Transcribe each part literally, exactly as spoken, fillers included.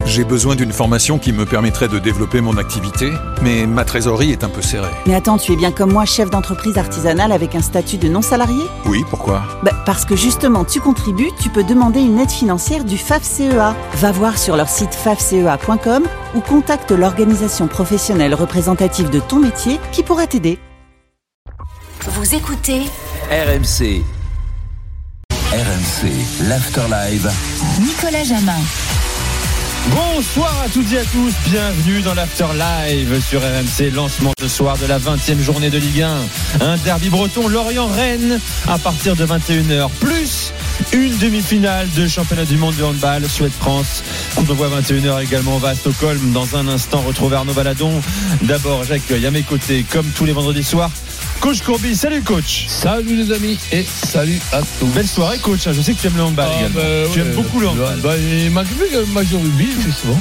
J'ai besoin d'une formation qui me permettrait de développer mon activité, mais ma trésorerie est un peu serrée. Mais attends, tu es bien comme moi chef d'entreprise artisanale avec un statut de non-salarié ? Oui, pourquoi ? Bah, parce que justement, tu contribues, tu peux demander une aide financière du F A F C E A. Va voir sur leur site f a f c e a point com ou contacte l'organisation professionnelle représentative de ton métier qui pourra t'aider. Vous écoutez R M C. R M C, l'Afterlive. Nicolas Jamin. Bonsoir à toutes et à tous, bienvenue dans l'Afterlive sur R M C, lancement ce soir de la vingtième journée de Ligue un. Un derby breton, Lorient-Rennes à partir de vingt et une heures, plus une demi-finale de championnat du monde de handball, Suède-France. Coup d'envoi à vingt et une heures également, on va à Stockholm. Dans un instant, retrouver Arnaud Valadon. D'abord, j'accueille à mes côtés, comme tous les vendredis soirs, Coach Courbis. Salut coach. Salut les amis et salut à tous. Belle soirée coach, je sais que tu aimes le handball ah, également. Bah, tu ouais, aimes beaucoup le handball. Bah, il manque plus que Major Rugby justement.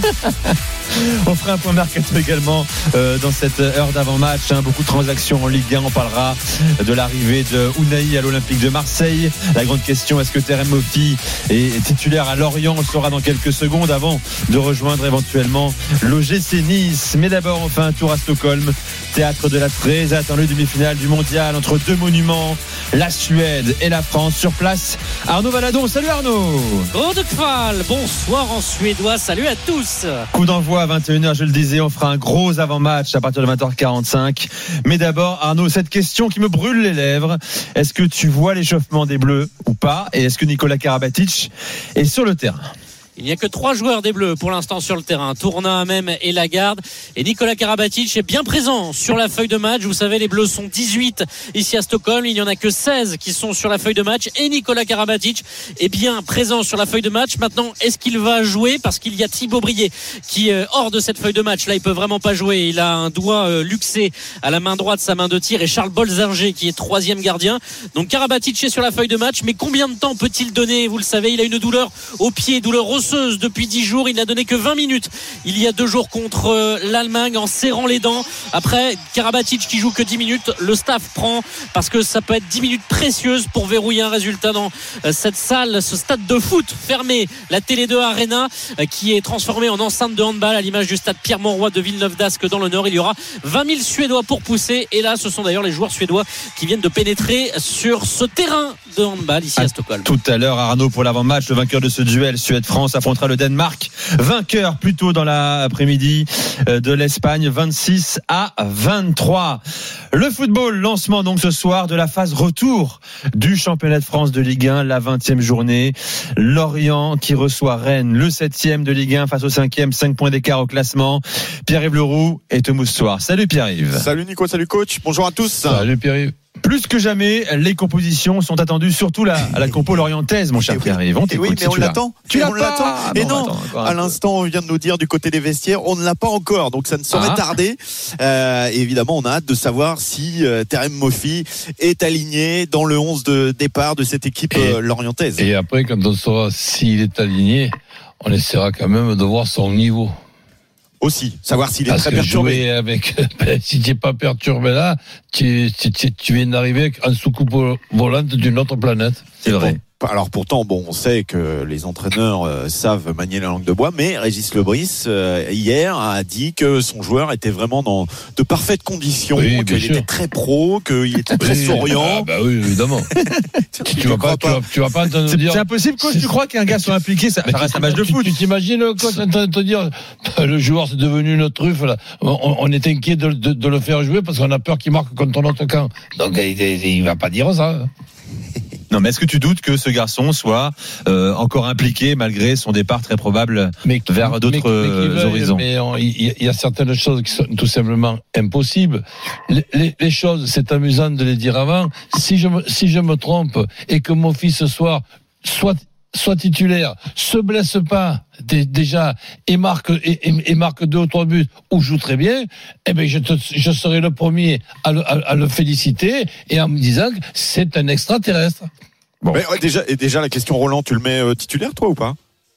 On fera un point mercato également euh, dans cette heure d'avant-match, hein. Beaucoup de transactions en Ligue un. On parlera de l'arrivée de Ounahi à l'Olympique de Marseille. La grande question, est-ce que Terem Moffi est titulaire à Lorient? On le saura dans quelques secondes avant de rejoindre éventuellement l'O G C Nice. Mais d'abord, on fait un tour à Stockholm, théâtre de la très attendue demi-finale du mondial entre deux monuments, la Suède et la France. Sur place, Arnaud Valadon. Salut Arnaud. Godekval, bonsoir en suédois, salut à tous. Coup d'envoi à vingt et une heures, je le disais, on fera un gros avant-match à partir de vingt heures quarante-cinq. Mais d'abord, Arnaud, cette question qui me brûle les lèvres, est-ce que tu vois l'échauffement des Bleus ou pas? Et est-ce que Nikola Karabatic est sur le terrain? Il n'y a que trois joueurs des Bleus pour l'instant sur le terrain, Tourna, même et Lagarde. Et Nikola Karabatic est bien présent sur la feuille de match. Vous savez, les Bleus sont dix-huit ici à Stockholm. Il n'y en a que seize qui sont sur la feuille de match. Et Nikola Karabatic est bien présent sur la feuille de match. Maintenant, est-ce qu'il va jouer? Parce qu'il y a Thibaut Brier qui est hors de cette feuille de match. Là, il peut vraiment pas jouer. Il a un doigt luxé à la main droite, sa main de tir. Et Charles Bolzinger qui est troisième gardien. Donc Karabatic est sur la feuille de match. Mais combien de temps peut-il donner? Vous le savez, il a une douleur au pied, douleur osseuse depuis dix jours. Il n'a donné que vingt minutes il y a deux jours contre l'Allemagne en serrant les dents. Après, Karabatic qui joue que dix minutes, le staff prend parce que ça peut être dix minutes précieuses pour verrouiller un résultat dans cette salle, ce stade de foot fermé, la Télé deux Arena, qui est transformé en enceinte de handball à l'image du stade Pierre-Mauroy de Villeneuve d'Ascq dans le Nord. Il y aura vingt mille Suédois pour pousser, et là ce sont d'ailleurs les joueurs suédois qui viennent de pénétrer sur ce terrain de handball ici à, à Stockholm. Tout à l'heure, Arnaud, pour l'avant-match, le vainqueur de ce duel Suède-France affrontera le Danemark, vainqueur plus tôt dans l'après-midi de l'Espagne, vingt-six à vingt-trois. Le football, lancement donc ce soir de la phase retour du championnat de France de Ligue un, la vingtième journée. Lorient qui reçoit Rennes, le septième de Ligue un face au cinquième, cinq points d'écart au classement. Pierre-Yves Leroux et Thomas Soir. Salut Pierre-Yves. Salut Nico, salut coach, bonjour à tous. Salut Pierre-Yves. Plus que jamais, les compositions sont attendues, surtout la, à la compo lorientaise, mon cher oui. Pierre-Yves. On oui, mais si on l'attend. Tu on l'as l'attend. pas. Et bon, non, attends, à l'instant, on vient de nous dire du côté des vestiaires, on ne l'a pas encore, donc ça ne saurait ah. tarder. Euh, et évidemment, on a hâte de savoir si euh, Terem Moffi est aligné dans le onze de départ de cette équipe et, euh, lorientaise. Et après, quand on saura s'il est aligné, on essaiera quand même de voir son niveau. Aussi, savoir s'il est Parce très que perturbé. Jouer avec, si tu n'es pas perturbé là, tu, tu, tu, tu viens d'arriver en soucoupe volante d'une autre planète. C'est vrai. Alors pourtant, bon, on sait que les entraîneurs euh, savent manier la langue de bois, mais Régis Lebris euh, hier a dit que son joueur était vraiment dans de parfaites conditions, oui, qu'il était très pro, qu'il était très oui, souriant. Ah bah oui, évidemment. tu, tu, vas pas, pas. Tu, vas, tu vas pas entendre c'est, dire. C'est impossible, coach. Tu crois qu'un gars soit impliqué, ça, ça reste un match de foot. Tu, tu t'imagines, coach, en train de te dire, le joueur c'est devenu une truffe. Là. On, on est inquiet de, de, de le faire jouer parce qu'on a peur qu'il marque contre notre camp. Donc il, il va pas dire ça. Non, mais est-ce que tu doutes que ce garçon soit euh, encore impliqué malgré son départ très probable mais, vers d'autres mais, mais veuille, horizons? Mais il y, y a certaines choses qui sont tout simplement impossibles. Les, les, les choses, c'est amusant de les dire avant. Si je me, si je me trompe et que mon fils ce soir soit soit titulaire, se blesse pas d- déjà et marque et, et, et marque deux ou trois buts ou joue très bien, eh ben je te, je serai le premier à le, à, à le féliciter et en me disant que c'est un extraterrestre. Bon. Mais ouais, déjà et déjà la question Roland, tu le mets euh, titulaire toi ou pas?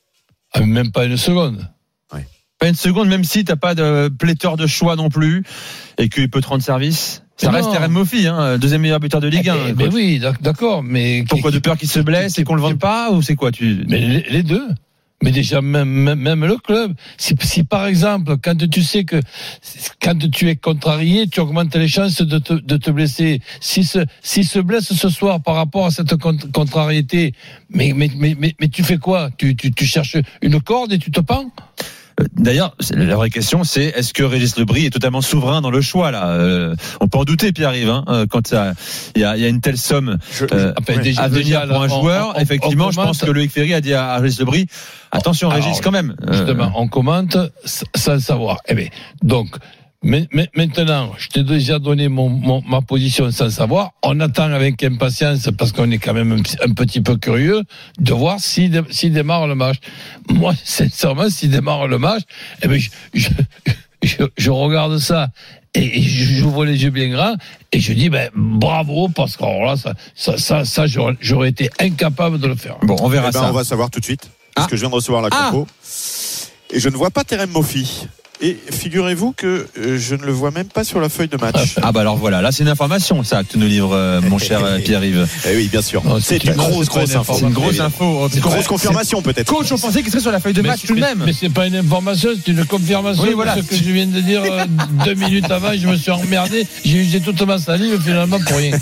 Ah, même pas une seconde. Ouais. Pas une seconde, même si t'as pas de pléthore de choix non plus et qu'il peut te rendre service. Ça mais reste Terem Moffi, hein, deuxième meilleur buteur de Ligue un. Mais, mais oui, d'accord, mais pourquoi de peur qu'il se blesse et qu'on le vende pas ou c'est quoi tu Mais les, les deux. Mais déjà, même, même, même le club, si, si par exemple, quand tu sais que quand tu es contrarié, tu augmentes les chances de te, de te blesser. Si se, si se blesse ce soir par rapport à cette contrariété, mais, mais, mais, mais, mais tu fais quoi? Tu, tu, tu cherches une corde et tu te pends? D'ailleurs, la vraie question, c'est est-ce que Régis Lebris est totalement souverain dans le choix là euh, On peut en douter, Pierre-Yves, hein, quand il y a, y a une telle somme euh, enfin, déjà, à venir déjà, pour un on, joueur. on, effectivement, on je pense que Loïc Ferry a dit à Régis Lebris attention, Régis, alors, quand même. Justement, euh... on commente sans savoir. Eh bien, donc. Mais, mais maintenant, je t'ai déjà donné mon, mon, ma position sans savoir. On attend avec impatience, parce qu'on est quand même un, un petit peu curieux, de voir s'il si démarre le match. Moi, sincèrement, s'il démarre le match, eh bien, je, je, je, je regarde ça et j'ouvre les yeux bien grands et je dis ben bravo, parce que alors là, ça, ça, ça, ça j'aurais, j'aurais été incapable de le faire. Bon, on verra eh ben, ça. On va savoir tout de suite, parce ah. que je viens de recevoir la compo ah. et je ne vois pas Terem Moffi. Et figurez-vous que euh, je ne le vois même pas sur la feuille de match. Ah bah alors voilà, là c'est une information ça que tu nous livres, euh, mon cher euh, Pierre-Yves. Eh oui, bien sûr. Non, c'est, c'est une grosse, grosse info. C'est une grosse info. C'est une grosse confirmation peut-être. Coach, on pensait qu'il serait sur la feuille de mais match tout de même. Mais c'est pas une information, c'est une confirmation. Oui, voilà. Ce que je viens de dire euh, deux minutes avant, je me suis emmerdé. J'ai usé toute ma salive finalement pour rien.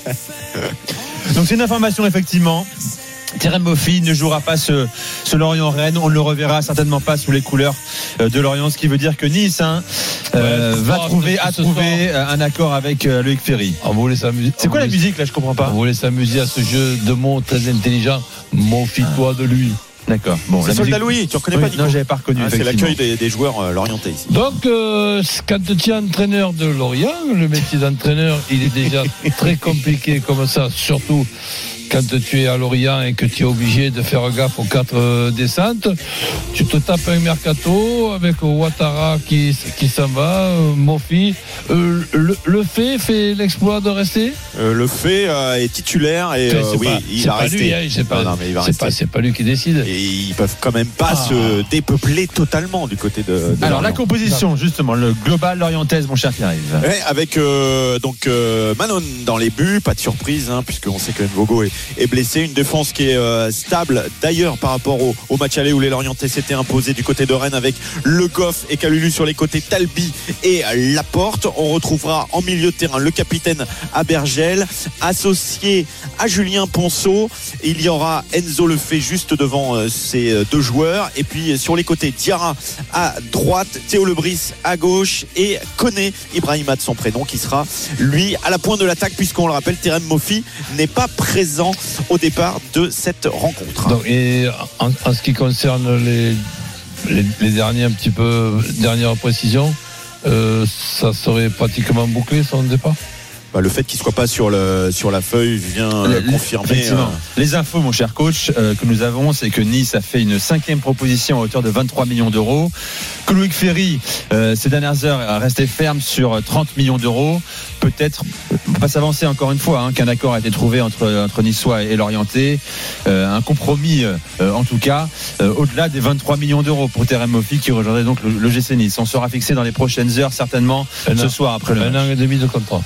Donc c'est une information effectivement. Terem Moffi ne jouera pas ce, ce Lorient-Rennes. On ne le reverra certainement pas sous les couleurs de Lorient, ce qui veut dire que Nice hein, euh, ouais, va soir, trouver, a trouvé soir. un accord avec euh, Loïc Ferry. On voulait s'amuser. C'est quoi la musique là? Je comprends pas. On voulait s'amuser à ce jeu de mots très intelligent. Moffie-toi de lui. D'accord. Bon, c'est Soldat Louis, tu ne reconnais oui, pas Nico? Non, j'avais pas reconnu. Ah, c'est l'accueil des, des joueurs euh, lorientais ici. Donc, euh, quand tu es entraîneur de Lorient, le métier d'entraîneur, il est déjà très compliqué comme ça, surtout quand tu es à Lorient et que tu es obligé de faire gaffe aux quatre euh, descentes. Tu te tapes un mercato avec Ouattara qui, qui s'en va, euh, Moffi. Euh, le, le fait fait l'exploit de rester euh, Le fait euh, est titulaire et euh, oui, pas, il c'est va pas rester. Lui, hein, c'est pas, non, non, mais il va c'est, rester. Pas, c'est pas lui qui décide. Et ils peuvent quand même pas ah. se dépeupler totalement du côté de. de Alors Lorient. La composition, non. justement, le global lorientaise, mon cher Pierre-Yves. Ouais, avec euh, donc euh, Manon dans les buts, pas de surprise, hein, puisqu'on sait que Nvogo est, est blessé. Une défense qui est euh, stable d'ailleurs par rapport au, au match aller où les Lorientais s'étaient imposés du côté de Rennes avec Le Goff et Kalulu sur les côtés, Talbi et Laporte. On retrouvera en milieu de terrain le capitaine Abergel associé à Julien Ponceau. Il y aura Enzo Lefebvre juste devant euh, ces deux joueurs et puis sur les côtés Diarra à droite, Théo Lebris à gauche et Koné Ibrahima de son prénom qui sera lui à la pointe de l'attaque, puisqu'on le rappelle, Terem Moffi n'est pas présent au départ de cette rencontre. Donc, et en, en ce qui concerne les, les, les derniers un petit peu dernières précisions, euh, ça serait pratiquement bouclé son départ. Bah, le fait qu'il ne soit pas sur, le, sur la feuille vient le, confirmer. Euh... Les infos, mon cher coach, euh, que nous avons, c'est que Nice a fait une cinquième proposition à hauteur de vingt-trois millions d'euros. Que Loïc Ferry, euh, ces dernières heures, a resté ferme sur trente millions d'euros. Peut-être, on ne peut pas s'avancer encore une fois, hein, qu'un accord a été trouvé entre, entre Niçois et Lorientais. Euh, un compromis, euh, en tout cas, euh, au-delà des vingt-trois millions d'euros pour Terem Moffi qui rejoindrait donc le, le G C Nice. On sera fixé dans les prochaines heures, certainement, un ce an, soir après le un match. an et demi de contrat.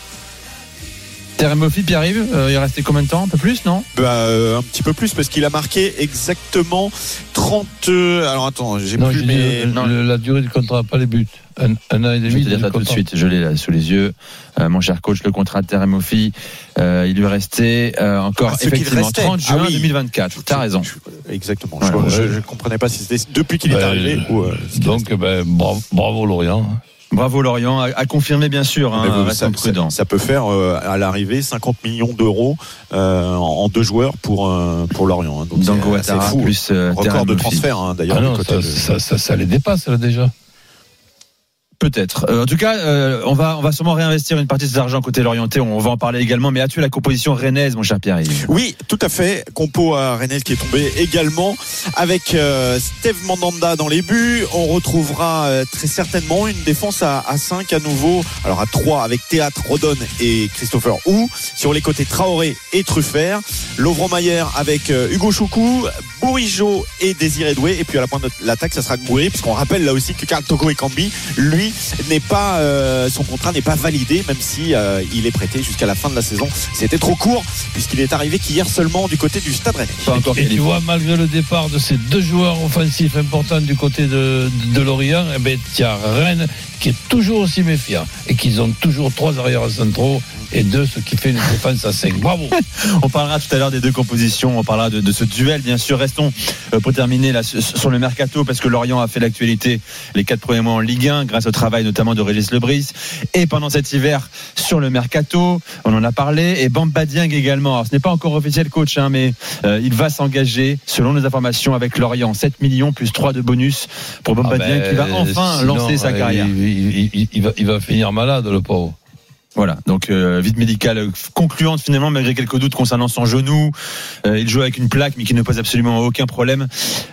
Terem Moffi, Pierre-Yves, euh, il est resté combien de temps? Un peu plus, non? bah, euh, Un petit peu plus, parce qu'il a marqué exactement trente. Euh, alors attends, j'ai non, plus. J'ai mais... dit, le, la durée du contrat, pas les buts. Un, un an et demi. Je vais te dire ça tout de suite. Je l'ai là sous les yeux. Euh, mon cher coach, le contrat de Terem Moffi, euh, il lui restait euh, encore ah, effectivement trente juin ah, oui. deux mille vingt-quatre. T'as raison. Exactement. Ouais, je ouais. ne comprenais pas si c'était depuis qu'il bah, est arrivé. Euh, ou, euh, donc, bah, bravo, bravo Lorient. Bravo Lorient, à, à confirmer bien sûr, hein, vous, ça, prudent. Ça, ça peut faire euh, à l'arrivée cinquante millions d'euros euh, en, en deux joueurs pour euh, pour Lorient. Hein. Donc donc c'est, c'est fou, plus euh, record de transfert hein, d'ailleurs. Ah non, côté ça, de... ça, ça, ça les dépasse là déjà. Peut-être. Euh, en tout cas, euh, on va on va sûrement réinvestir une partie de cet argent côté Lorientais. On va en parler également. Mais as-tu la composition rennaise, mon cher Pierre-Yves? Oui, tout à fait. Compo à rennaise qui est tombé également avec euh, Steve Mandanda dans les buts. On retrouvera euh, très certainement une défense à, à cinq à nouveau. Alors à trois avec Théâtre, Rodon et Christopher Hou. Sur les côtés Traoré et Truffert. Lovro-Mayer avec euh, Hugo Choukou, Bourigeaud et Désiré Doué. Et puis à la pointe de l'attaque, ça sera Gouiri, puisqu'on rappelle là aussi que Karl Toko Ekambi, lui, lui n'est pas, euh, son contrat n'est pas validé, même si euh, il est prêté jusqu'à la fin de la saison. C'était trop court puisqu'il est arrivé qu'hier seulement du côté du Stade Rennais. Et, et tu vois, malgré le départ de ces deux joueurs offensifs importants du côté de, de, de Lorient, eh ben, il y a Rennes qui est toujours aussi méfiant et qu'ils ont toujours trois arrières centraux et deux, ce qui fait une défense à cinq. Bravo. On parlera tout à l'heure des deux compositions, on parlera de, de ce duel, bien sûr. Restons euh, pour terminer là, sur le mercato, parce que Lorient a fait l'actualité les quatre premiers mois en Ligue un, grâce au travail notamment de Régis Lebris. Et pendant cet hiver, sur le mercato, on en a parlé, et Bamba Dieng également. Alors, ce n'est pas encore officiel, coach, hein, mais euh, il va s'engager, selon nos informations, avec Lorient. sept millions plus trois de bonus pour Bamba ah ben, Dieng, qui va enfin sinon, lancer sa carrière. Il, il, il, il, va, il va finir malade, le pauvre. Voilà, donc euh, visite médicale concluante finalement, malgré quelques doutes concernant son genou. Euh, il joue avec une plaque, mais qui ne pose absolument aucun problème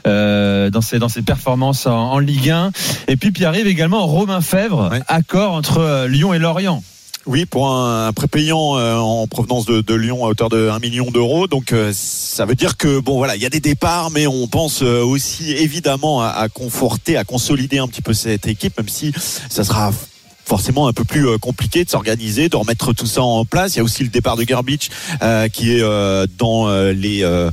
euh, dans ses dans ses performances en, en Ligue un. Et puis puis arrive également Romain Fèvre, ouais. Accord entre euh, Lyon et Lorient. Oui, pour un, un prépayant euh, en provenance de, de Lyon à hauteur de un million d'euros. Donc euh, ça veut dire que bon voilà, il y a des départs, mais on pense euh, aussi évidemment à, à conforter, à consolider un petit peu cette équipe, même si ça sera forcément un peu plus compliqué de s'organiser, de remettre tout ça en place. Il y a aussi le départ de Gerbic euh, qui est euh, dans euh, les euh,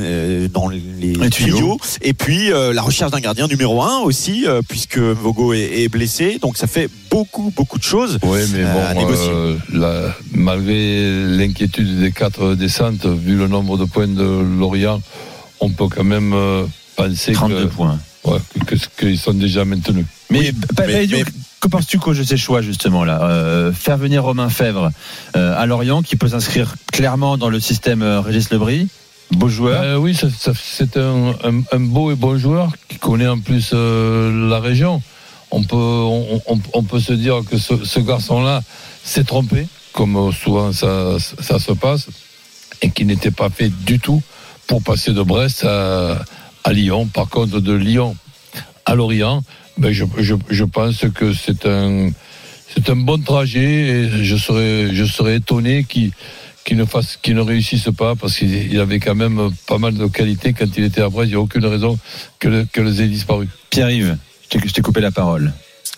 dans les, les tuyaux. Et puis euh, la recherche d'un gardien numéro un aussi, euh, puisque Vogo est, est blessé. Donc ça fait beaucoup beaucoup de choses. Oui, mais bon, euh, à négocier. Euh, la, malgré l'inquiétude des quatre descentes, vu le nombre de points de Lorient, on peut quand même euh, penser trente-deux que, points. Ouais, que, que, qu'ils sont déjà maintenus. Mais, oui, pas, mais, mais, mais que penses-tu coach de ces choix justement là, euh, faire venir Romain Fèvre euh, à Lorient, qui peut s'inscrire clairement dans le système euh, Régis Lebris, beau joueur. Euh, oui, ça, ça, c'est un, un, un beau et bon joueur qui connaît en plus euh, la région. On peut, on, on, on peut se dire que ce, ce garçon-là s'est trompé, comme souvent ça, ça se passe, et qui n'était pas fait du tout pour passer de Brest à, à Lyon. Par contre, de Lyon à Lorient, ben je, je, je pense que c'est un, c'est un bon trajet, et je serais, je serais étonné qu'il, qu'il ne fasse, qu'il ne réussisse pas, parce qu'il avait quand même pas mal de qualités quand il était à Brest. Il n'y a aucune raison que le, que les ait disparu. Pierre-Yves, je t'ai, je t'ai coupé la parole.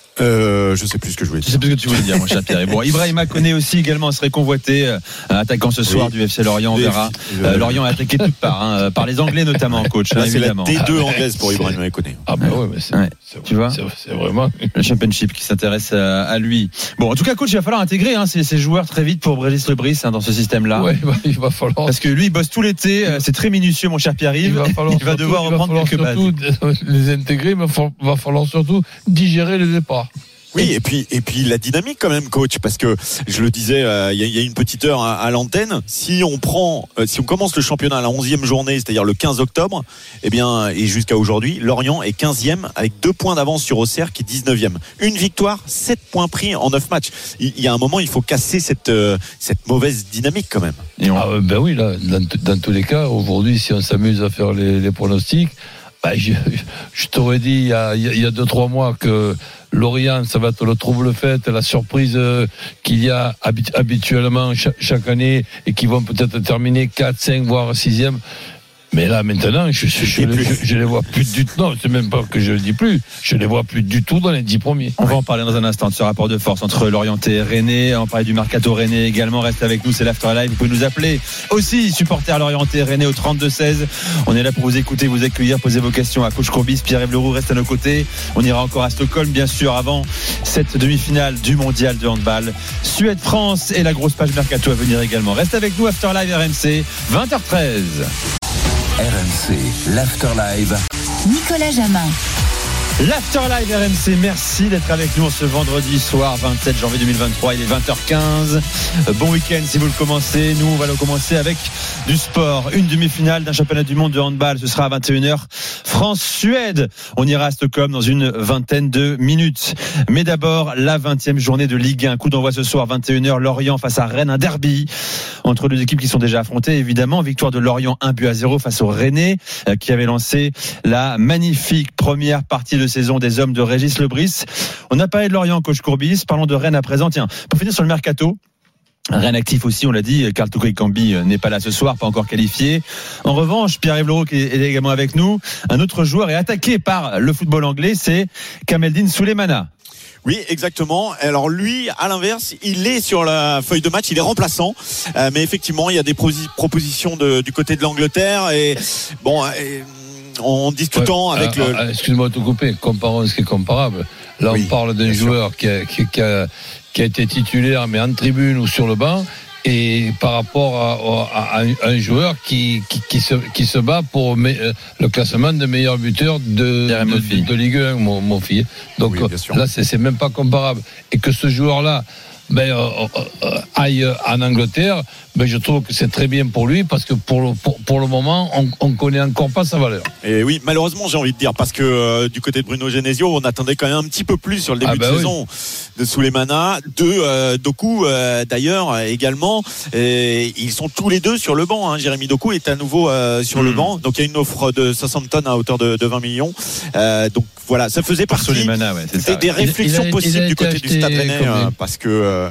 Euh, je sais plus ce que je voulais dire. Je sais plus ce que tu voulais dire, mon cher Pierre. Bon, Ibrahima Koné aussi également serait convoité, euh, attaquant ce soir oui. du F C Lorient. On verra. Euh, Lorient est attaqué de toutes parts, hein, par les Anglais notamment, coach. Là, hein, c'est évidemment. la T deux anglaise pour Ibrahima Koné. Ah bah ouais, mais c'est, ouais. c'est, tu vois, c'est, c'est vraiment le Championship qui s'intéresse à, à lui. Bon, en tout cas, coach, il va falloir intégrer hein, ces, ces joueurs très vite pour Régis Lebris hein, dans ce système-là. Ouais, bah, il va falloir. Parce que lui, il bosse tout l'été. Euh, c'est très minutieux, mon cher Pierre-Yves. Il va, falloir il va surtout, devoir reprendre quelques bases. Les intégrer, mais il va falloir surtout digérer les départs. Oui, et puis et puis la dynamique quand même, coach, parce que je le disais, il euh, y, y a une petite heure à, à l'antenne. Si on prend, euh, si on commence le championnat à la onzième journée, c'est-à-dire le quinze octobre, eh bien, et jusqu'à aujourd'hui, Lorient est quinzième avec deux points d'avance sur Auxerre qui est dix-neuvième. Une victoire, sept points pris en neuf matchs. Il y, y a un moment, il faut casser cette euh, cette mauvaise dynamique quand même. Et on... Ah ben oui, là, dans, dans tous les cas, aujourd'hui, si on s'amuse à faire les, les pronostics. Bah, je, je t'aurais dit il y a, il y a deux, trois mois que Lorient, ça va être le trouble-fête, la surprise qu'il y a habituellement chaque, chaque année, et qui vont peut-être terminer quatre, cinq, voire sixième. Mais là, maintenant, je, je, je, je, je les vois plus du tout. Non, c'est même pas que je le dis plus. Je les vois plus du tout dans les dix premiers. On va en parler dans un instant de ce rapport de force entre Lorient et Rennais. On parlait du mercato Rennais également. Restez avec nous, c'est l'After Live. Vous pouvez nous appeler aussi, supporters Lorient et Rennais au trente-deux seize. On est là pour vous écouter, vous accueillir, poser vos questions à coach Courbis. Pierre-Yves Leroux reste à nos côtés. On ira encore à Stockholm, bien sûr, avant cette demi-finale du mondial de handball. Suède-France et la grosse page mercato à venir également. Reste avec nous, After Live R M C, vingt heures treize. R M C, l'Afterlive. Nicolas Jamin. L'Afterlive R M C, merci d'être avec nous ce vendredi soir vingt-sept janvier deux mille vingt-trois, il est vingt heures quinze. Bon week-end si vous le commencez. Nous on va le commencer avec du sport, une demi-finale d'un championnat du monde de handball. Ce sera à vingt et une heures, France-Suède. On ira à Stockholm dans une vingtaine de minutes. Mais d'abord la vingtième journée de Ligue un. Coup d'envoi ce soir vingt et une heures, Lorient face à Rennes, un derby entre deux équipes qui sont déjà affrontées évidemment. Victoire de Lorient un but à zéro face au Rennais, qui avait lancé la magnifique première partie de saison des hommes de Régis Lebris. On a parlé de Lorient, coach Courbis. Parlons de Rennes à présent. Tiens, pour finir sur le mercato, Rennes actif aussi, on l'a dit. Karl Toko Ekambi n'est pas là ce soir, pas encore qualifié. En revanche, Pierre-Yves Leroux qui est également avec nous. Un autre joueur est attaqué par le football anglais, c'est Kameldine Souleymana. Oui, exactement. Alors lui, à l'inverse, il est sur la feuille de match, il est remplaçant. Euh, mais effectivement, il y a des prosi- propositions de, du côté de l'Angleterre. Et bon, et, en discutant ouais, avec euh, le... Euh, excuse-moi de te couper, comparons ce qui est comparable. Là, oui, on parle d'un joueur qui a, qui, qui, a, qui a été titulaire, mais en tribune ou sur le banc. Et par rapport à, à, à un joueur qui, qui, qui, se, qui se bat pour me, le classement de meilleur buteur de, de, de, de Ligue un, mon, mon fils. Donc oui, là, c'est, c'est même pas comparable. Et que ce joueur-là ben, euh, euh, aille en Angleterre, ben, je trouve que c'est très bien pour lui parce que pour le, pour, pour le moment, on ne connaît encore pas sa valeur. Et oui, malheureusement, j'ai envie de dire, parce que euh, du côté de Bruno Genesio, on attendait quand même un petit peu plus sur le début ah bah de oui. saison de Souleymana, de euh, Doku euh, d'ailleurs également. Et ils sont tous les deux sur le banc. Hein. Jérémy Doku est à nouveau euh, sur mmh. le banc. Donc il y a une offre de Southampton à hauteur de, de vingt millions. Euh, donc voilà, ça faisait partie Souleymana, ouais, c'est ça, des, ouais. des réflexions il a, possibles il a du côté du Stade Rennais euh, parce que. Euh,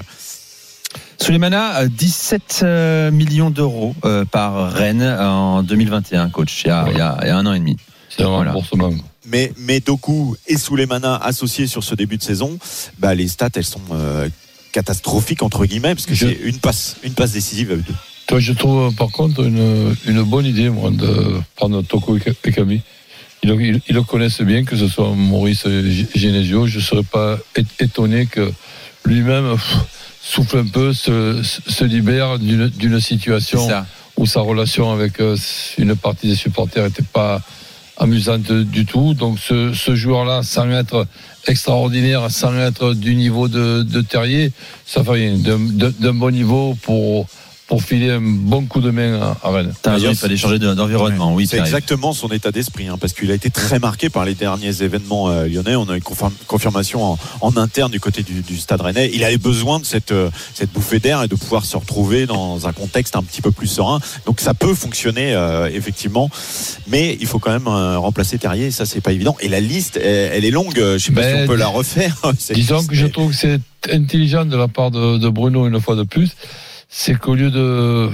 Souleymana, dix-sept millions d'euros euh, par Rennes en deux mille vingt et un, coach, il y a, ouais. il y a, il y a un an et demi. C'est un voilà. remboursement. Mais, mais Doku et Souleymana associés sur ce début de saison, bah, les stats, elles sont euh, catastrophiques, entre guillemets, parce que je... c'est une passe, une passe décisive à eux deux. Toi, je trouve par contre une, une bonne idée, moi, de prendre Toko et Camille. Ils, ils, ils le connaissent bien, que ce soit Maurice Genesio. Je ne serais pas étonné que lui-même pff, souffle un peu, se, se libère d'une, d'une situation où sa relation avec euh, une partie des supporters n'était pas amusante du tout. Donc ce, ce joueur-là, sans être extraordinaire, sans être du niveau de, de Terrier, ça fait rien. D'un, d'un bon niveau pour... pour filer un bon coup de main à, à Rennes. T'as raison, il fallait changer d'environnement. Oui, c'est exactement son état d'esprit, hein, parce qu'il a été très marqué par les derniers événements euh, lyonnais. On a une confirm- confirmation en, en interne du côté du, du Stade Rennais. Il avait besoin de cette, euh, cette bouffée d'air et de pouvoir se retrouver dans un contexte un petit peu plus serein. Donc ça peut fonctionner euh, effectivement, mais il faut quand même euh, remplacer Terrier. Et ça, c'est pas évident. Et la liste, elle, elle est longue. Je sais pas ben, si on peut la refaire. Disons que je trouve que c'est intelligent de la part de, de Bruno une fois de plus. C'est qu'au lieu de,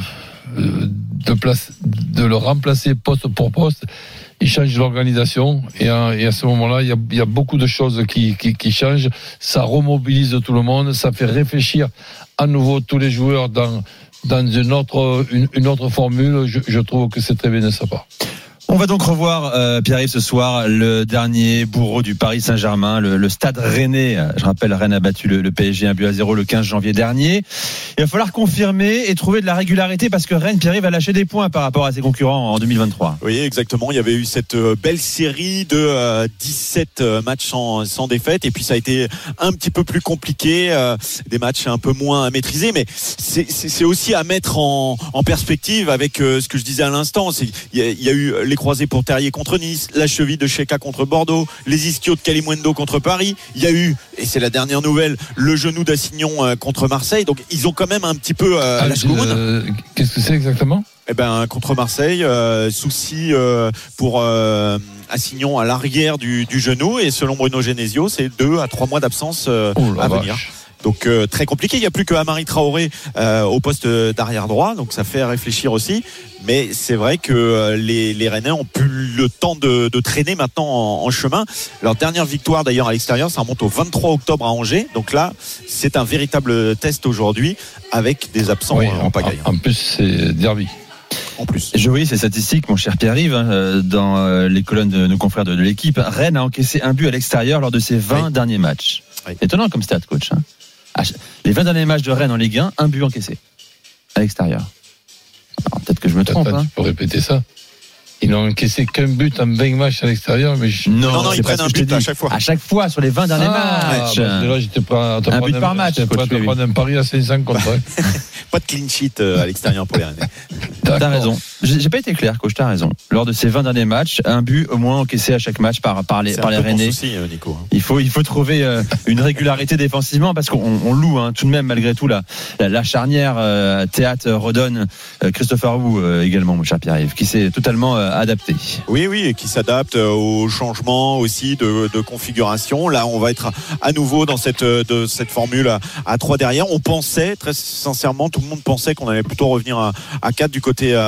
de, place, de le remplacer poste pour poste, il change l'organisation. Et à, et à ce moment-là, il y a, il y a beaucoup de choses qui, qui, qui changent. Ça remobilise tout le monde. Ça fait réfléchir à nouveau tous les joueurs dans, dans une, autre, une, une autre formule. Je, je trouve que c'est très bien de sa part. On va donc revoir, euh, Pierre-Yves, ce soir, le dernier bourreau du Paris Saint-Germain, le, le Stade Rennais. Je rappelle, Rennes a battu le, le P S G un but à zéro le quinze janvier dernier. Il va falloir confirmer et trouver de la régularité parce que Rennes, Pierre-Yves, a lâché des points par rapport à ses concurrents en deux mille vingt-trois. Oui, exactement. Il y avait eu cette belle série de euh, dix-sept matchs sans, sans défaite et puis ça a été un petit peu plus compliqué, euh, des matchs un peu moins à maîtriser, mais c'est, c'est, c'est aussi à mettre en, en perspective avec euh, ce que je disais à l'instant. C'est, il y a, il y a eu les croisés pour Terrier contre Nice, la cheville de Cheka contre Bordeaux, les ischios de Kalimundo contre Paris. Il y a eu, et c'est la dernière nouvelle, le genou d'Assignon contre Marseille. Donc ils ont quand même un petit peu euh, ah, la seconde. Euh, qu'est-ce que c'est exactement ? Eh ben contre Marseille, euh, souci euh, pour euh, Assignon à l'arrière du, du genou et selon Bruno Genesio, c'est deux à trois mois d'absence euh, oh, à venir. Vache. Donc euh, très compliqué. Il n'y a plus que Amari Traoré euh, au poste d'arrière droit, donc ça fait réfléchir aussi. Mais c'est vrai que euh, les, les Rennais ont plus le temps de, de traîner maintenant en, en chemin. Leur dernière victoire d'ailleurs à l'extérieur, ça remonte au vingt-trois octobre à Angers. Donc là, c'est un véritable test aujourd'hui avec des absents oui, en, en pagaille. En plus, c'est derby. En plus. Je voyais ces statistiques, mon cher Pierre-Yves, dans les colonnes de nos confrères de, de l'équipe. Rennes a encaissé un but à l'extérieur lors de ses vingt oui. derniers matchs. Oui. Étonnant comme stat, coach. Hein. Les vingt derniers matchs de Rennes en Ligue un, un but encaissé à l'extérieur. Alors, peut-être que je me trompe. Attends, hein. Tu peux répéter ça. Ils n'ont encaissé qu'un but en vingt matchs à l'extérieur, mais je... non, non, non ils prennent un but à chaque fois. À chaque fois sur les vingt derniers ah, matchs. Bah, là, j'étais pas. Un but par match. J'étais pas à prendre un pari à cinq cents contre. Pas de clean sheet à l'extérieur pour les Rennais. T'as raison. J'ai, j'ai pas été clair, coach. T'as raison. Lors de ces vingt derniers matchs, un but au moins encaissé à chaque match par par les c'est par les Rennais. Souci, Nico. Il faut il faut trouver euh, une régularité défensivement parce qu'on on loue hein, tout de même malgré tout la la, la charnière euh, Théâtre Redonne euh, Christopher Wu euh, également, mon cher Pierre-Yves, qui s'est totalement euh, adapté. Oui, oui, et qui s'adapte aux changements aussi de, de configuration. Là, on va être à nouveau dans cette, de, cette formule à, à trois derrière. On pensait, très sincèrement, tout le monde pensait qu'on allait plutôt revenir à, à quatre du côté à Rennes.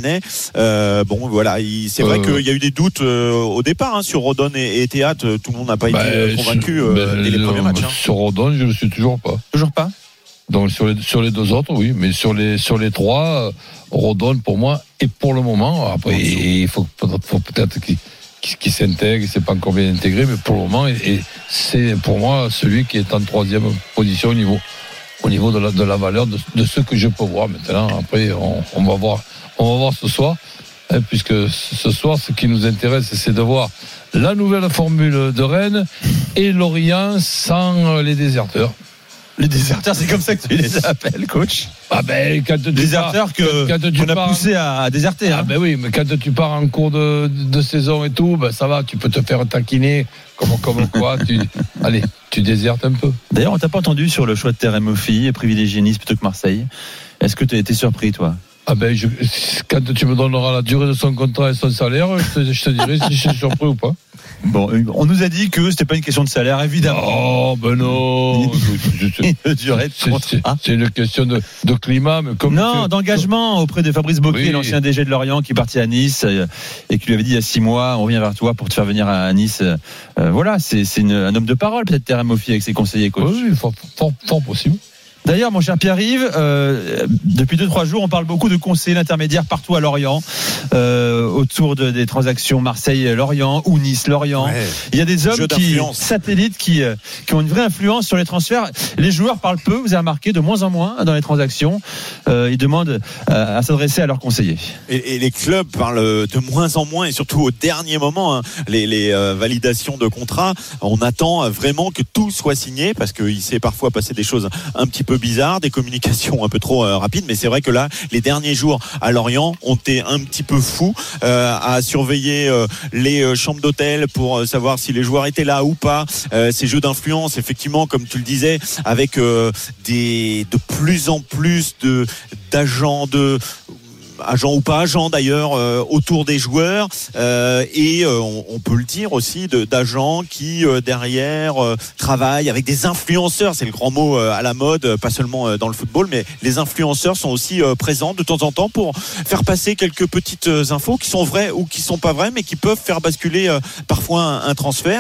Rennais. Euh, bon, voilà, il, c'est vrai euh... qu'il y a eu des doutes euh, au départ hein, sur Rodon et, et Théâtre. Tout le monde n'a pas bah, été convaincu euh, bah, dès les premiers matchs. Hein. Sur Rodon, je ne le suis toujours pas. Toujours pas. Donc sur les sur les deux autres, oui, mais sur les sur les trois, Rodon pour moi et pour le moment. Après, bon, il faut, faut peut-être qu'il qui s'intègre, il ne s'est pas encore bien intégré, mais pour le moment, et c'est pour moi celui qui est en troisième position au niveau, au niveau de, la, de la valeur de, de ce que je peux voir maintenant. Après, on, on, va, voir, on va voir ce soir, hein, puisque ce soir, ce qui nous intéresse, c'est de voir la nouvelle formule de Rennes et Lorient sans les déserteurs. Les déserteurs, c'est comme ça que tu les appelles, coach. Ah ben, quand tu déserteurs que quand, quand tu qu'on a poussé à, à déserter. Ah hein. ben oui, mais quand tu pars en cours de, de saison et tout, ben ça va, tu peux te faire taquiner comme, comme quoi. tu, allez, tu désertes un peu. D'ailleurs, on t'a pas entendu sur le choix de Terem Moffi et privilégier Nice plutôt que Marseille. Est-ce que tu as été surpris, toi? Ah ben, je, quand tu me donneras la durée de son contrat et son salaire, je te, je te dirai si je suis surpris ou pas. Bon, on nous a dit que c'était pas une question de salaire, évidemment. Oh, ben non. c'est, c'est, c'est une question de, de climat, mais comme non, que, d'engagement auprès de Fabrice Bocquet, oui. L'ancien D G de Lorient, qui est parti à Nice et qui lui avait dit il y a six mois, on revient vers toi pour te faire venir à Nice. Euh, voilà, c'est, c'est une, un homme de parole, peut-être Terem Moffi avec ses conseillers, coach. Oui, fort, fort, fort possible. D'ailleurs, mon cher Pierre-Yves, euh, depuis deux trois jours, on parle beaucoup de conseillers intermédiaires partout à Lorient, euh, autour de, des transactions Marseille-Lorient ou Nice-Lorient. Ouais. Il y a des hommes qui satellites qui, qui ont une vraie influence sur les transferts. Les joueurs parlent peu, vous avez remarqué, de moins en moins dans les transactions. Euh, ils demandent à, à s'adresser à leurs conseillers. Et, et les clubs parlent de moins en moins, et surtout au dernier moment, hein, les, les euh, validations de contrats. On attend vraiment que tout soit signé, parce qu'il s'est parfois passé des choses un petit peu bizarre, des communications un peu trop euh, rapides, mais c'est vrai que là, les derniers jours à Lorient ont été un petit peu fous euh, à surveiller euh, les euh, chambres d'hôtel pour euh, savoir si les joueurs étaient là ou pas. Euh, ces jeux d'influence, effectivement, comme tu le disais, avec euh, des de plus en plus de d'agents de agents ou pas agents d'ailleurs euh, autour des joueurs euh, et euh, on, on peut le dire aussi de, d'agents qui euh, derrière euh, travaillent avec des influenceurs, c'est le grand mot euh, à la mode, euh, pas seulement euh, dans le football, mais les influenceurs sont aussi euh, présents de temps en temps pour faire passer quelques petites euh, infos qui sont vraies ou qui sont pas vraies, mais qui peuvent faire basculer euh, parfois un, un transfert.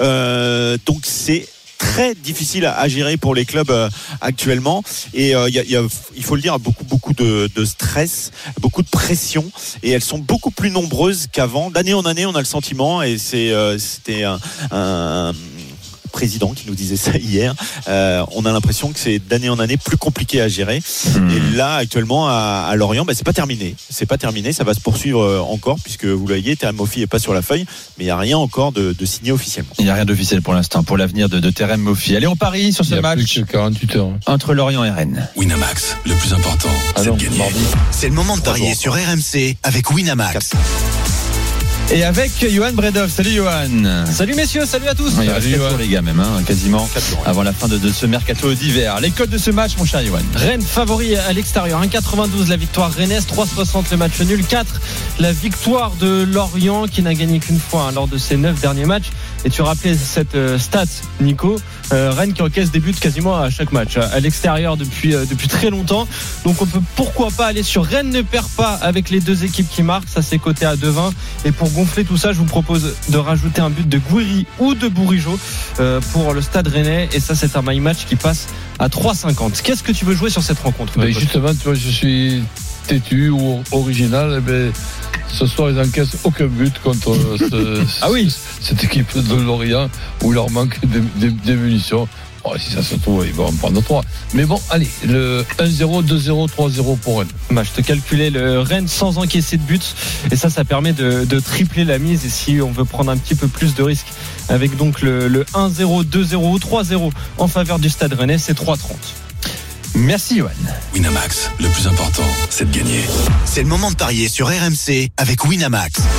Euh, donc c'est très difficile à gérer pour les clubs euh, actuellement, et euh, y a, y a, il faut le dire, beaucoup beaucoup de, de stress, beaucoup de pression, et elles sont beaucoup plus nombreuses qu'avant. D'année en année, on a le sentiment, et c'est euh, c'était un, un président qui nous disait ça hier, euh, on a l'impression que c'est d'année en année plus compliqué à gérer. Mmh. Et là actuellement à, à Lorient, bah, c'est pas terminé c'est pas terminé, ça va se poursuivre encore, puisque vous le voyez, Terem Moffi est pas sur la feuille, mais il n'y a rien encore de, de signé officiellement. Il n'y a rien d'officiel pour l'instant pour l'avenir de, de Terem Moffi. Allez, on parie sur ce match quarante-huit heures entre Lorient et Rennes. Winamax, le plus important, ah c'est non, de gagner. Mardi. C'est le moment de parier sur R M C avec Winamax. Et avec Johan Bredov. Salut Johan. Salut messieurs, salut à tous. Il reste quatre jours les gars même, hein, quasiment avant la fin de, de ce mercato d'hiver. Les codes de ce match, mon cher Johan. Rennes favori à l'extérieur, un virgule quatre-vingt-douze la victoire rennaise, trois virgule soixante le match nul, quatre la victoire de Lorient qui n'a gagné qu'une fois hein, lors de ses neuf derniers matchs. Et tu rappelais cette euh, stat, Nico, euh, Rennes qui encaisse des buts quasiment à chaque match à l'extérieur depuis, euh, depuis très longtemps. Donc on peut pourquoi pas aller sur Rennes ne perd pas avec les deux équipes qui marquent, ça c'est coté à deux vingt. Et pour gonfler tout ça, je vous propose de rajouter un but de Gouiri ou de Bourigeaud euh, pour le Stade Rennais, et ça c'est un my match qui passe à trois cinquante. Qu'est-ce que tu veux jouer sur cette rencontre? Ben justement, tu vois, je suis têtu ou original, et ben ce soir ils n'encaissent aucun but contre ce, ah oui. cette équipe de Lorient où il leur manque des, des, des munitions. Oh, si ça se trouve, ils vont en prendre trois. Mais bon, allez, le un zéro, deux zéro, trois zéro pour Rennes. Bah, je te calculais le Rennes sans encaisser de buts. Et ça, ça permet de, de tripler la mise. Et si on veut prendre un petit peu plus de risques avec donc le, le un zéro, deux zéro ou trois zéro en faveur du Stade Rennais, c'est trois trente. Merci Johan. Winamax, le plus important, c'est de gagner. C'est le moment de parier sur R M C avec Winamax.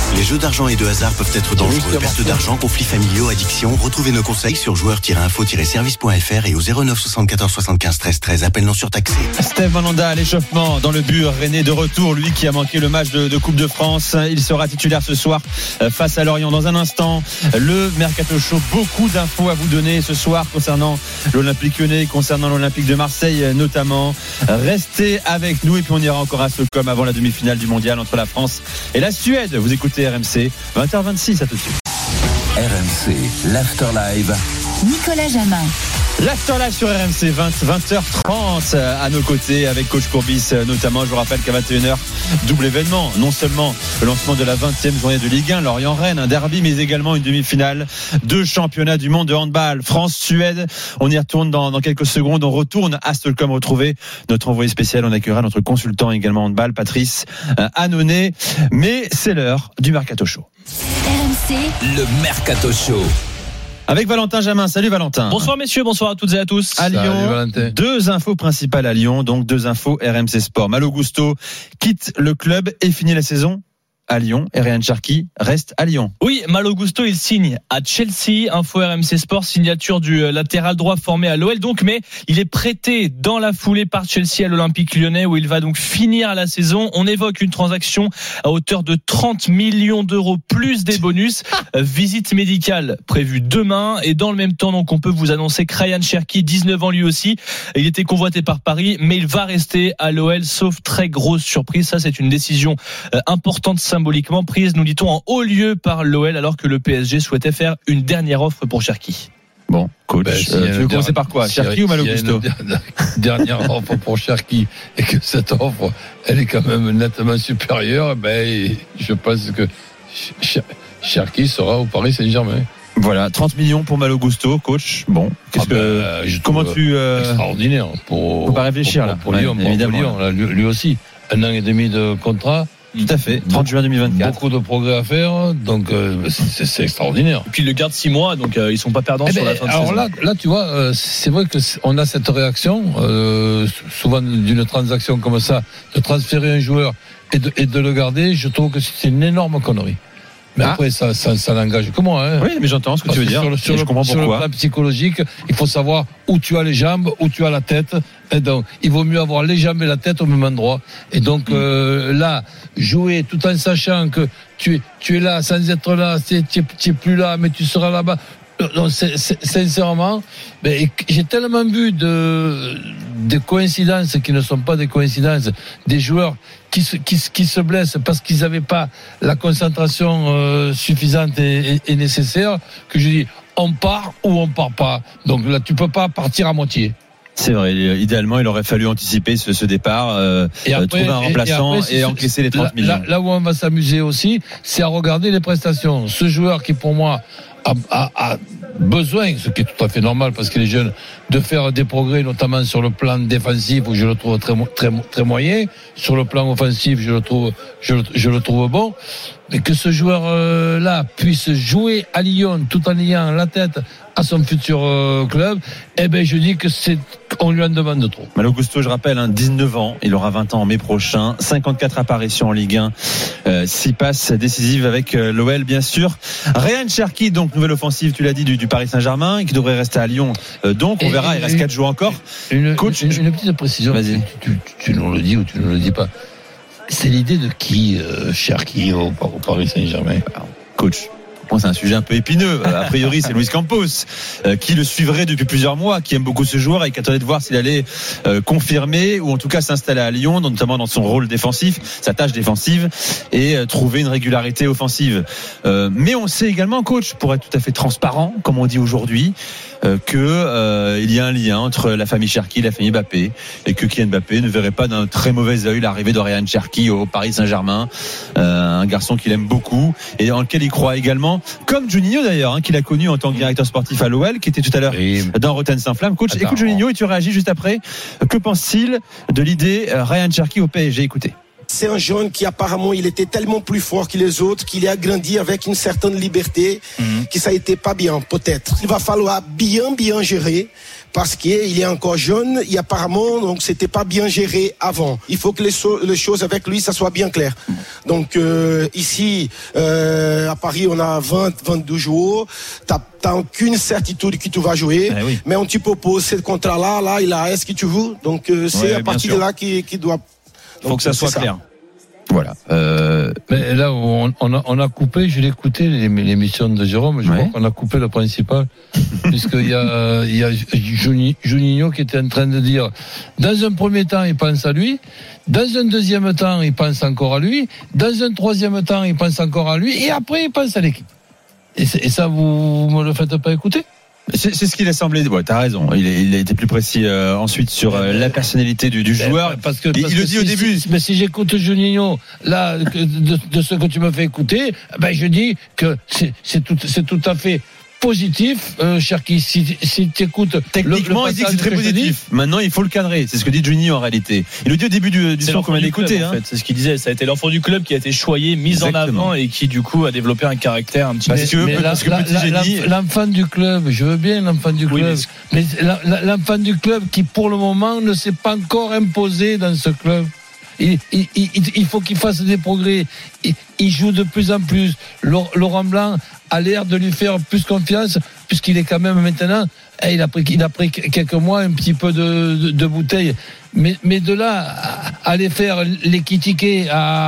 Les jeux d'argent et de hasard peuvent être dangereux. Perte d'argent, conflits familiaux, addiction. Retrouvez nos conseils sur joueurs tiret info tiret service point f r et au zéro neuf soixante-quatorze soixante-quinze treize treize. Appel non surtaxé. Steve Mandanda à l'échauffement dans le but. René de retour, lui qui a manqué le match de, de Coupe de France. Il sera titulaire ce soir face à Lorient. Dans un instant, le Mercato Show. Beaucoup d'infos à vous donner ce soir concernant l'Olympique Lyonnais, concernant l'Olympique de Marseille notamment. Restez avec nous et puis on ira encore à Stockholm avant la demi-finale du mondial entre la France et la Suède. Vous écoutez R M C, vingt heures vingt-six, à tout de suite. R M C, l'Afterlive. Nicolas Jamin. L'Afterlive sur R M C, vingt, vingt heures trente à nos côtés avec Coach Courbis notamment. Je vous rappelle qu'à vingt et une heures, double événement. Non seulement le lancement de la vingtième journée de Ligue un, Lorient-Rennes, un derby, mais également une demi-finale de championnat du monde de handball. France-Suède. On y retourne dans, dans quelques secondes. On retourne à Stockholm retrouver notre envoyé spécial. On accueillera notre consultant également handball, Patrice euh, Annonay. Mais c'est l'heure du Mercato Show. R M C, le Mercato Show. Avec Valentin Jamin. Salut Valentin. Bonsoir messieurs, bonsoir à toutes et à tous. À Lyon, deux infos principales à Lyon, donc deux infos R M C Sport. Malo Gusto quitte le club et finit la saison à Lyon. Et Ryan Cherki reste à Lyon. Oui, Malo Gusto, il signe à Chelsea. Info R M C Sport, signature du latéral droit formé à l'O L donc, mais il est prêté dans la foulée par Chelsea à l'Olympique Lyonnais où il va donc finir la saison. On évoque une transaction à hauteur de trente millions d'euros plus des bonus. Visite médicale prévue demain et dans le même temps, donc, on peut vous annoncer que Ryan Cherki, dix-neuf ans lui aussi, il était convoité par Paris, mais il va rester à l'O L sauf très grosse surprise. Ça, c'est une décision importante symboliquement prise, nous dit-on, en haut lieu par l'O L alors que le P S G souhaitait faire une dernière offre pour Cherki. Bon, coach, ben, si euh, tu veux commencer par quoi, Cherki ou Malo Gusto? Dernière offre pour Cherki et que cette offre, elle est quand même nettement supérieure, ben, je pense que Cherki sera au Paris Saint-Germain. Voilà, trente millions pour Malo Gusto, coach. Bon, qu'est-ce ah ben, que, je comment tu euh... extraordinaire pour. Faut pas réfléchir pour, là. Pour, pour Lyon, ouais, évidemment. Pour Lyon, là, lui, lui aussi, un an et demi de contrat. Tout à fait, trente juin deux mille vingt-quatre. Beaucoup de progrès à faire, donc euh, c'est, c'est extraordinaire. Et puis il le garde six mois, donc euh, ils sont pas perdants eh sur ben, la fin de alors saison. Alors là, là, tu vois, euh, c'est vrai que on a cette réaction, euh, souvent d'une transaction comme ça, de transférer un joueur et de, et de le garder. Je trouve que c'est une énorme connerie. Mais ah. après, ça, ça, ça n'engage que moi. Hein. Oui, mais j'entends ce que Parce tu veux dire. Sur le, sur je le, comprends sur pourquoi. le plan psychologique, il faut savoir où tu as les jambes, où tu as la tête. Et donc, il vaut mieux avoir les jambes et la tête au même endroit. Et donc, mmh. euh, là, jouer tout en sachant que tu es, tu es là sans être là, tu es plus là, mais tu seras là-bas. Donc, c'est, c'est, sincèrement, ben, j'ai tellement vu de, de coïncidences qui ne sont pas des coïncidences, des joueurs qui se, qui, qui se blessent parce qu'ils n'avaient pas la concentration euh, suffisante et, et, et nécessaire, que je dis, on part ou on part pas. Donc là, tu peux pas partir à moitié. C'est vrai, idéalement, il aurait fallu anticiper ce, ce départ, euh, et après, trouver un remplaçant et, après, et encaisser les trente millions. Là, là où on va s'amuser aussi, c'est à regarder les prestations. Ce joueur qui, pour moi, a, a, a besoin, ce qui est tout à fait normal parce qu'il est jeune, de faire des progrès, notamment sur le plan défensif où je le trouve très, très, très moyen. Sur le plan offensif, je le trouve, je le, je le trouve bon. Mais que ce joueur-là puisse jouer à Lyon tout en ayant la tête à son futur euh, club, eh ben je dis que c'est on lui en demande trop. Malo Gusto, je rappelle, hein, dix-neuf ans, il aura vingt ans en mai prochain, cinquante-quatre apparitions en Ligue un, euh, six passes décisives avec euh, l'O L bien sûr. Ryan Cherki, donc nouvelle offensive, tu l'as dit, du, du Paris Saint-Germain, qui devrait rester à Lyon. Euh, donc on et, verra, et, il reste quatre jours encore. Une, Coach, une, une petite précision. Vas-y. Tu, tu, tu nous le dis ou tu ne le dis pas. C'est l'idée de qui, euh, Cherki au, au Paris Saint-Germain? Coach. Bon, c'est un sujet un peu épineux. A priori, c'est Luis Campos euh, qui le suivrait depuis plusieurs mois, qui aime beaucoup ce joueur et qui attendait de voir s'il allait euh, confirmer ou en tout cas s'installer à Lyon, notamment dans son rôle défensif, sa tâche défensive et euh, trouver une régularité offensive. Euh, mais on sait également, coach, pour être tout à fait transparent, comme on dit aujourd'hui, euh, que euh, il y a un lien entre la famille Cherki et la famille Mbappé et que Kylian Mbappé ne verrait pas d'un très mauvais œil l'arrivée de Ryan Cherki au Paris Saint-Germain, euh, un garçon qu'il aime beaucoup et dans lequel il croit également. Comme Juninho d'ailleurs, hein, qu'il a connu en tant que directeur sportif à l'O L, qui était tout à l'heure oui. dans Rotten Saint-Flamme. Coach, écoute Juninho et tu réagis juste après. Que pense-t-il de l'idée Ryan Cherki au P S G? Écoutez. C'est un jeune qui apparemment il était tellement plus fort que les autres qu'il est agrandi avec une certaine liberté, mmh. que ça a été pas bien peut-être. Il va falloir bien bien gérer parce qu'il est encore jeune et apparemment donc c'était pas bien géré avant. Il faut que les, so- les choses avec lui ça soit bien clair. Donc euh, ici euh, à Paris on a vingt, vingt-deux joueurs. T'as, t'as aucune certitude que tu vas jouer, eh oui. mais on te propose ce contrat là, là il a est-ce que tu veux. Donc euh, c'est ouais, à partir de là qui, qui doit. Il faut que ça soit ça. clair. Voilà. Euh... Mais là, on, on, a, on a coupé, je l'ai écouté, l'émission de Jérôme, je ouais. crois qu'on a coupé le principal, puisqu'il y a, il y a Juninho qui était en train de dire, dans un premier temps, il pense à lui, dans un deuxième temps, il pense encore à lui, dans un troisième temps, il pense encore à lui, et après, il pense à l'équipe. Et, et ça, vous me le faites pas écouter? C'est, c'est ce qu'il a semblé. Ouais, t'as raison. Il, est, il a été plus précis euh, ensuite sur euh, la personnalité du, du joueur. Parce que, il, parce il que le dit si, au début. Si, mais si j'écoute Juninho là de, de, de ce que tu me fais écouter, ben je dis que c'est, c'est tout, c'est tout à fait positif, euh, Cherki. Si, si tu écoutes techniquement, le, le il dit que c'est très que positif. Maintenant, il faut le cadrer. C'est ce que dit Juninho en réalité. Il le dit au début du, du son qu'on a écouté. Hein. En fait. C'est ce qu'il disait. Ça a été l'enfant du club qui a été choyé, mis Exactement. en avant et qui du coup a développé un caractère un petit peu. Parce que, mais parce que la, petit la, génie... l'enfant du club, je veux bien l'enfant du club, oui, mais, mais la, la, l'enfant du club qui pour le moment ne s'est pas encore imposé dans ce club. Il, il, il, il faut qu'il fasse des progrès. Il, il joue de plus en plus. Laurent Blanc a l'air de lui faire plus confiance, puisqu'il est quand même maintenant, il a pris, il a pris quelques mois un petit peu de, de, de bouteille. Mais, mais de là à aller faire les critiquer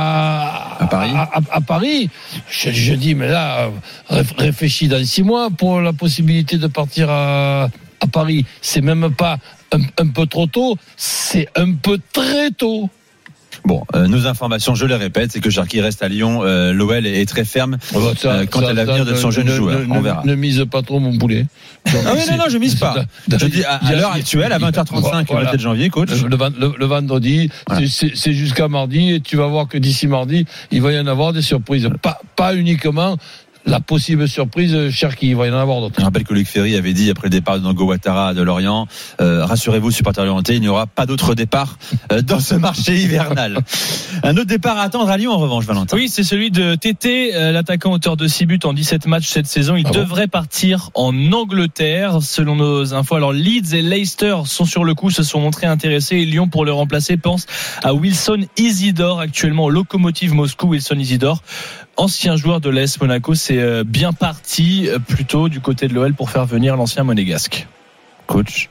à, à Paris, à, à, à Paris je, je dis, mais là, réfléchis dans six mois pour la possibilité de partir à, à Paris. C'est même pas un, un peu trop tôt, c'est un peu très tôt. Bon, euh, nos informations, je les répète, c'est que Cherki reste à Lyon. Euh, L'O L est très ferme oh bah ça, euh, quant ça, à l'avenir ça, de son ne, jeune ne, joueur. Ne, on verra. Ne mise pas trop mon poulet. Donc, ah oui, non, non, je mise pas. Je dis à, à l'heure actuelle, à vingt heures trente-cinq, voilà. Le vingt-sept janvier, coach. Le, le, le vendredi, voilà. c'est, c'est jusqu'à mardi, et tu vas voir que d'ici mardi, il va y en avoir des surprises. Pas, pas uniquement la possible surprise, Cherki, il va y en avoir d'autres. Je rappelle que Luc Ferry avait dit après le départ de Nango Ouattara de Lorient, euh, rassurez-vous, supporters orientés, il n'y aura pas d'autre départ euh, dans ce marché hivernal. Un autre départ à attendre à Lyon en revanche, Valentin. Oui, c'est celui de Tété, euh, l'attaquant auteur de six buts en dix-sept matchs cette saison. Il ah devrait bon partir en Angleterre, selon nos infos. Alors Leeds et Leicester sont sur le coup, se sont montrés intéressés, et Lyon, pour le remplacer, pense à Wilson Isidore, actuellement au Lokomotiv Moscou. Wilson Isidore, ancien joueur de l'A S Monaco, c'est bien parti plutôt du côté de l'O L pour faire venir l'ancien monégasque. Coach,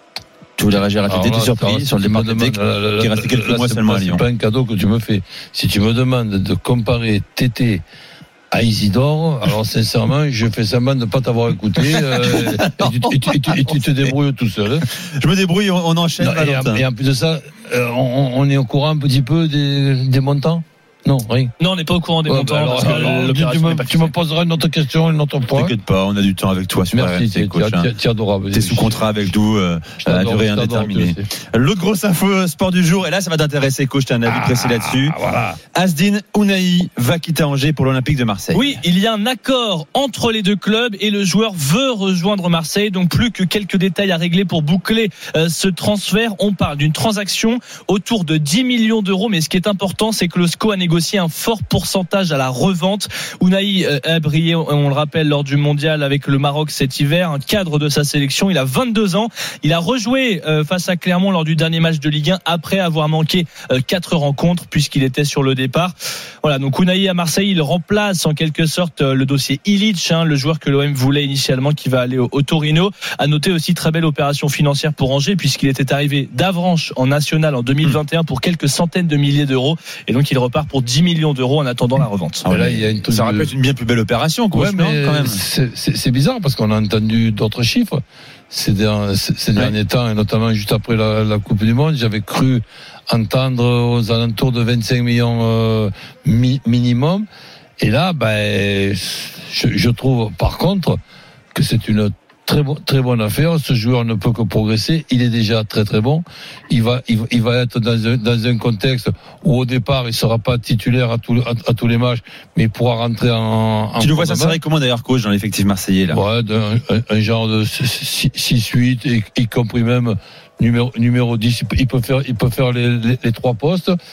tu voulais réagir à Tété, t'es surpris sur le départ de Tété qui est resté quelques là, mois seulement à Lyon. C'est pas un cadeau que tu me fais. Si tu me demandes de comparer Tété à Isidore, alors sincèrement, je fais semblant de ne pas t'avoir écouté euh, et, tu, et, tu, et, tu, et tu te débrouilles tout seul. Hein. Je me débrouille, on, on enchaîne. Non, et, en, et en plus de ça, euh, on, on est au courant un petit peu des, des montants. Non, rien. Non, on n'est pas au courant des ouais, montants. Bah alors, alors, tu, tu, me, tu me poseras une autre question, une autre point. T'inquiète pas, on a du temps avec toi. Super. Merci, t'es, coach, t'es, t'es adorable. T'es sous contrat avec nous euh, à durée indéterminée. L'autre grosse info sport du jour, et là ça va t'intéresser, coach, t'as un avis ah, précis là-dessus. Voilà. Asdin Ounahi va quitter Angers pour l'Olympique de Marseille. Oui, il y a un accord entre les deux clubs et le joueur veut rejoindre Marseille, donc plus que quelques détails à régler pour boucler euh, ce transfert. On parle d'une transaction autour de dix millions d'euros, mais ce qui est important, c'est que le S C O a négocié un fort pourcentage à la revente. Ounahi a brillé, on le rappelle, lors du mondial avec le Maroc cet hiver, un cadre de sa sélection. Il a vingt-deux ans. Il a rejoué face à Clermont lors du dernier match de Ligue un après avoir manqué quatre rencontres puisqu'il était sur le départ. Voilà, donc Ounahi à Marseille, il remplace en quelque sorte le dossier Illich, hein, le joueur que l'O M voulait initialement, qui va aller au, au Torino. À noter aussi, très belle opération financière pour Angers puisqu'il était arrivé d'Avranches en national en deux mille vingt et un pour quelques centaines de milliers d'euros, et donc il repart pour dix millions d'euros en attendant la revente. Ah, là, il y a une ça aurait pu être une bien plus belle opération, quoi. Ouais, mais quand même. C'est, c'est, c'est bizarre parce qu'on a entendu d'autres chiffres ces, derniers, ces derniers ouais. temps, et notamment juste après la, la Coupe du Monde. J'avais cru entendre aux alentours de vingt-cinq millions euh, mi, minimum. Et là, ben, je, je trouve par contre que c'est une très bon, très bonne affaire. Ce joueur ne peut que progresser. Il est déjà très très bon. Il va, il, il va être dans un, dans un contexte où au départ il sera pas titulaire à, tout, à, à tous les matchs, mais il pourra rentrer en. en tu le vois s'insérer comment d'ailleurs, coach, dans l'effectif marseillais là? Ouais, un, un, un genre de six huit, y, y compris même numéro numéro dix. Il peut faire, il peut faire les, les, les trois postes.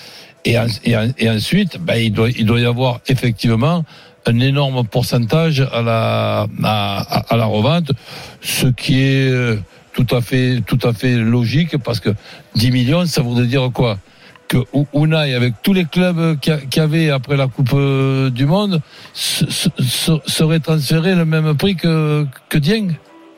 Et, et, et ensuite, ben, il doit, il doit y avoir effectivement un énorme pourcentage à la, à, à la revente, ce qui est tout à fait, tout à fait logique, parce que dix millions, ça voudrait dire quoi? Que Unai, avec tous les clubs qu'il y avait après la Coupe du Monde, serait transféré le même prix que, que Dieng.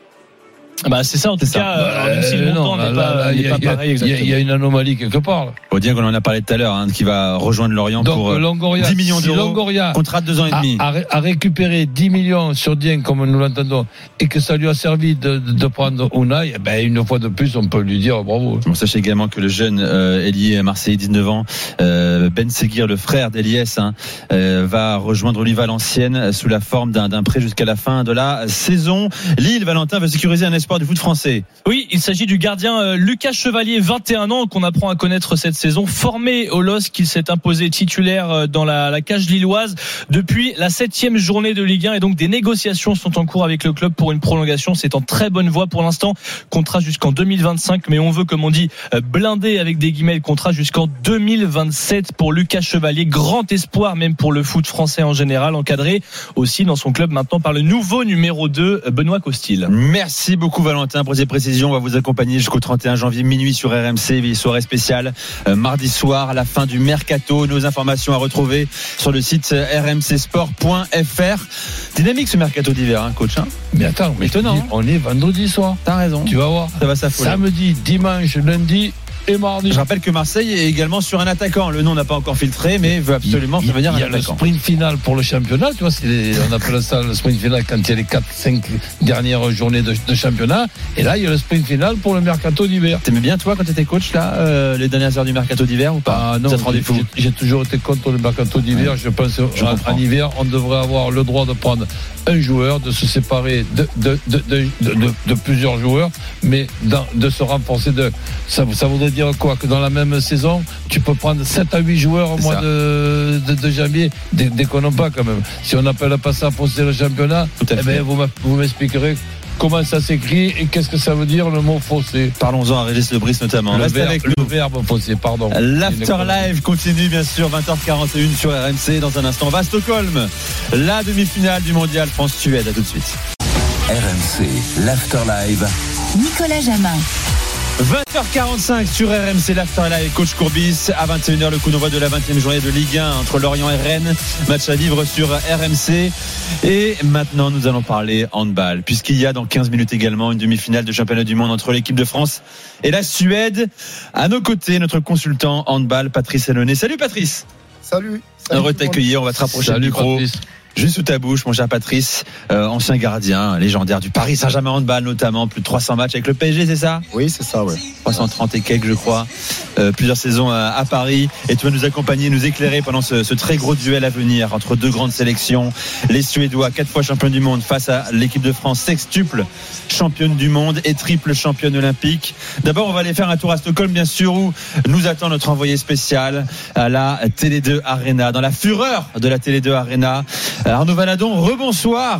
Bah c'est ça en tout c'est cas. Bah, euh, même si le montant n'est pas, n'est pas pareil exactement. Il y a une anomalie quelque part. Faut dire qu'on en a parlé tout à l'heure, hein, qui va rejoindre Lorient. Donc, pour Longoria, dix millions d'euros. Si Longoria contrat de deux ans et demi. A, a, a récupéré dix millions sur Dieng, comme nous l'entendons, et que ça lui a servi de, de, de prendre Unai, eh ben une fois de plus, on peut lui dire bravo. Bon, sachez également que le jeune euh, ailier marseillais, dix-neuf ans, euh, Ben Seguir, le frère d'Eliès, hein, euh, va rejoindre l'U Valenciennes sous la forme d'un, d'un prêt jusqu'à la fin de la saison. Lille, Valentin, veut sécuriser un espoir du foot français. Oui, il s'agit du gardien euh, Lucas Chevalier, vingt et un ans, qu'on apprend à connaître cette saison, formé au L O S, qu'il s'est imposé titulaire euh, dans la, la cage lilloise depuis la septième journée de Ligue un, et donc des négociations sont en cours avec le club pour une prolongation. C'est en très bonne voie pour l'instant, contrat jusqu'en deux mille vingt-cinq, mais on veut, comme on dit, euh, blinder avec des guillemets le contrat jusqu'en deux mille vingt-sept pour Lucas Chevalier, grand espoir même pour le foot français en général, encadré aussi dans son club maintenant par le nouveau numéro deux, Benoît Costil. Merci beaucoup Valentin pour ces précisions. On va vous accompagner jusqu'au trente et un janvier minuit sur R M C, soirée spéciale euh, mardi soir à la fin du mercato. Nos informations à retrouver sur le site r m c sport point f r. Dynamique ce mercato d'hiver, hein, coach, hein. Mais attends, mais étonnant, on est vendredi soir. T'as raison. Tu vas voir. Ça va s'affoler. Samedi, dimanche, lundi et mardi. Je rappelle que Marseille est également sur un attaquant. Le nom n'a pas encore filtré, mais veut absolument il, devenir un attaquant. Il y a le sprint final pour le championnat. Tu vois, c'est les, on appelle ça le sprint final quand il y a les quatre cinq dernières journées de, de championnat. Et là, il y a le sprint final pour le mercato d'hiver. T'aimais bien, toi, quand tu étais coach, là, euh, les dernières heures du mercato d'hiver ou pas? Ah non, j'ai, j'ai, j'ai toujours été contre le mercato d'hiver. Ouais. Je pense qu'en hiver, on devrait avoir le droit de prendre un joueur, de se séparer de, de, de, de, de, de, de plusieurs joueurs, mais dans, de se renforcer. De, ça, ça voudrait dire quoi? Que dans la même saison, tu peux prendre sept à huit joueurs au mois de, de, de janvier. Dé, déconnons pas quand même. Si on n'appelle pas ça fausser le championnat, eh ben, vous, vous m'expliquerez comment ça s'écrit et qu'est-ce que ça veut dire le mot fausser. Parlons-en à Régis Lebris notamment. Le, verbe, avec le verbe fausser, pardon. L'Afterlive continue bien sûr, vingt heures quarante et une sur R M C. Dans un instant, on va à Stockholm. La demi-finale du mondial France-Suède. À tout de suite. R M C, l'Afterlive. Nicolas Jamin. vingt heures quarante-cinq sur R M C, l'Afterlive, coach Courbis. À vingt et une heures, le coup d'envoi de la vingtième journée de Ligue un entre Lorient et Rennes. Match à vivre sur R M C. Et maintenant, nous allons parler handball, puisqu'il y a dans quinze minutes également une demi-finale de championnat du monde entre l'équipe de France et la Suède. À nos côtés, notre consultant handball, Patrice Hellonnet. Salut Patrice. Salut. Salut. Heureux de t'accueillir. On va te rapprocher Salut, du micro. Patrice. Juste sous ta bouche, mon cher Patrice, euh, ancien gardien, légendaire du Paris Saint-Germain handball notamment, plus de trois cents matchs avec le P S G, c'est ça? Oui, c'est ça, ouais. trois cent trente et quelques, je crois, euh, plusieurs saisons à, à Paris. Et tu vas nous accompagner, nous éclairer pendant ce, ce très gros duel à venir entre deux grandes sélections. Les Suédois, quatre fois champions du monde, face à l'équipe de France, sextuple championne du monde et triple championne olympique. D'abord, on va aller faire un tour à Stockholm, bien sûr, où nous attend notre envoyé spécial à la Télé deux Arena, dans la fureur de la Télé deux Arena. Arnaud Valadon, rebonsoir.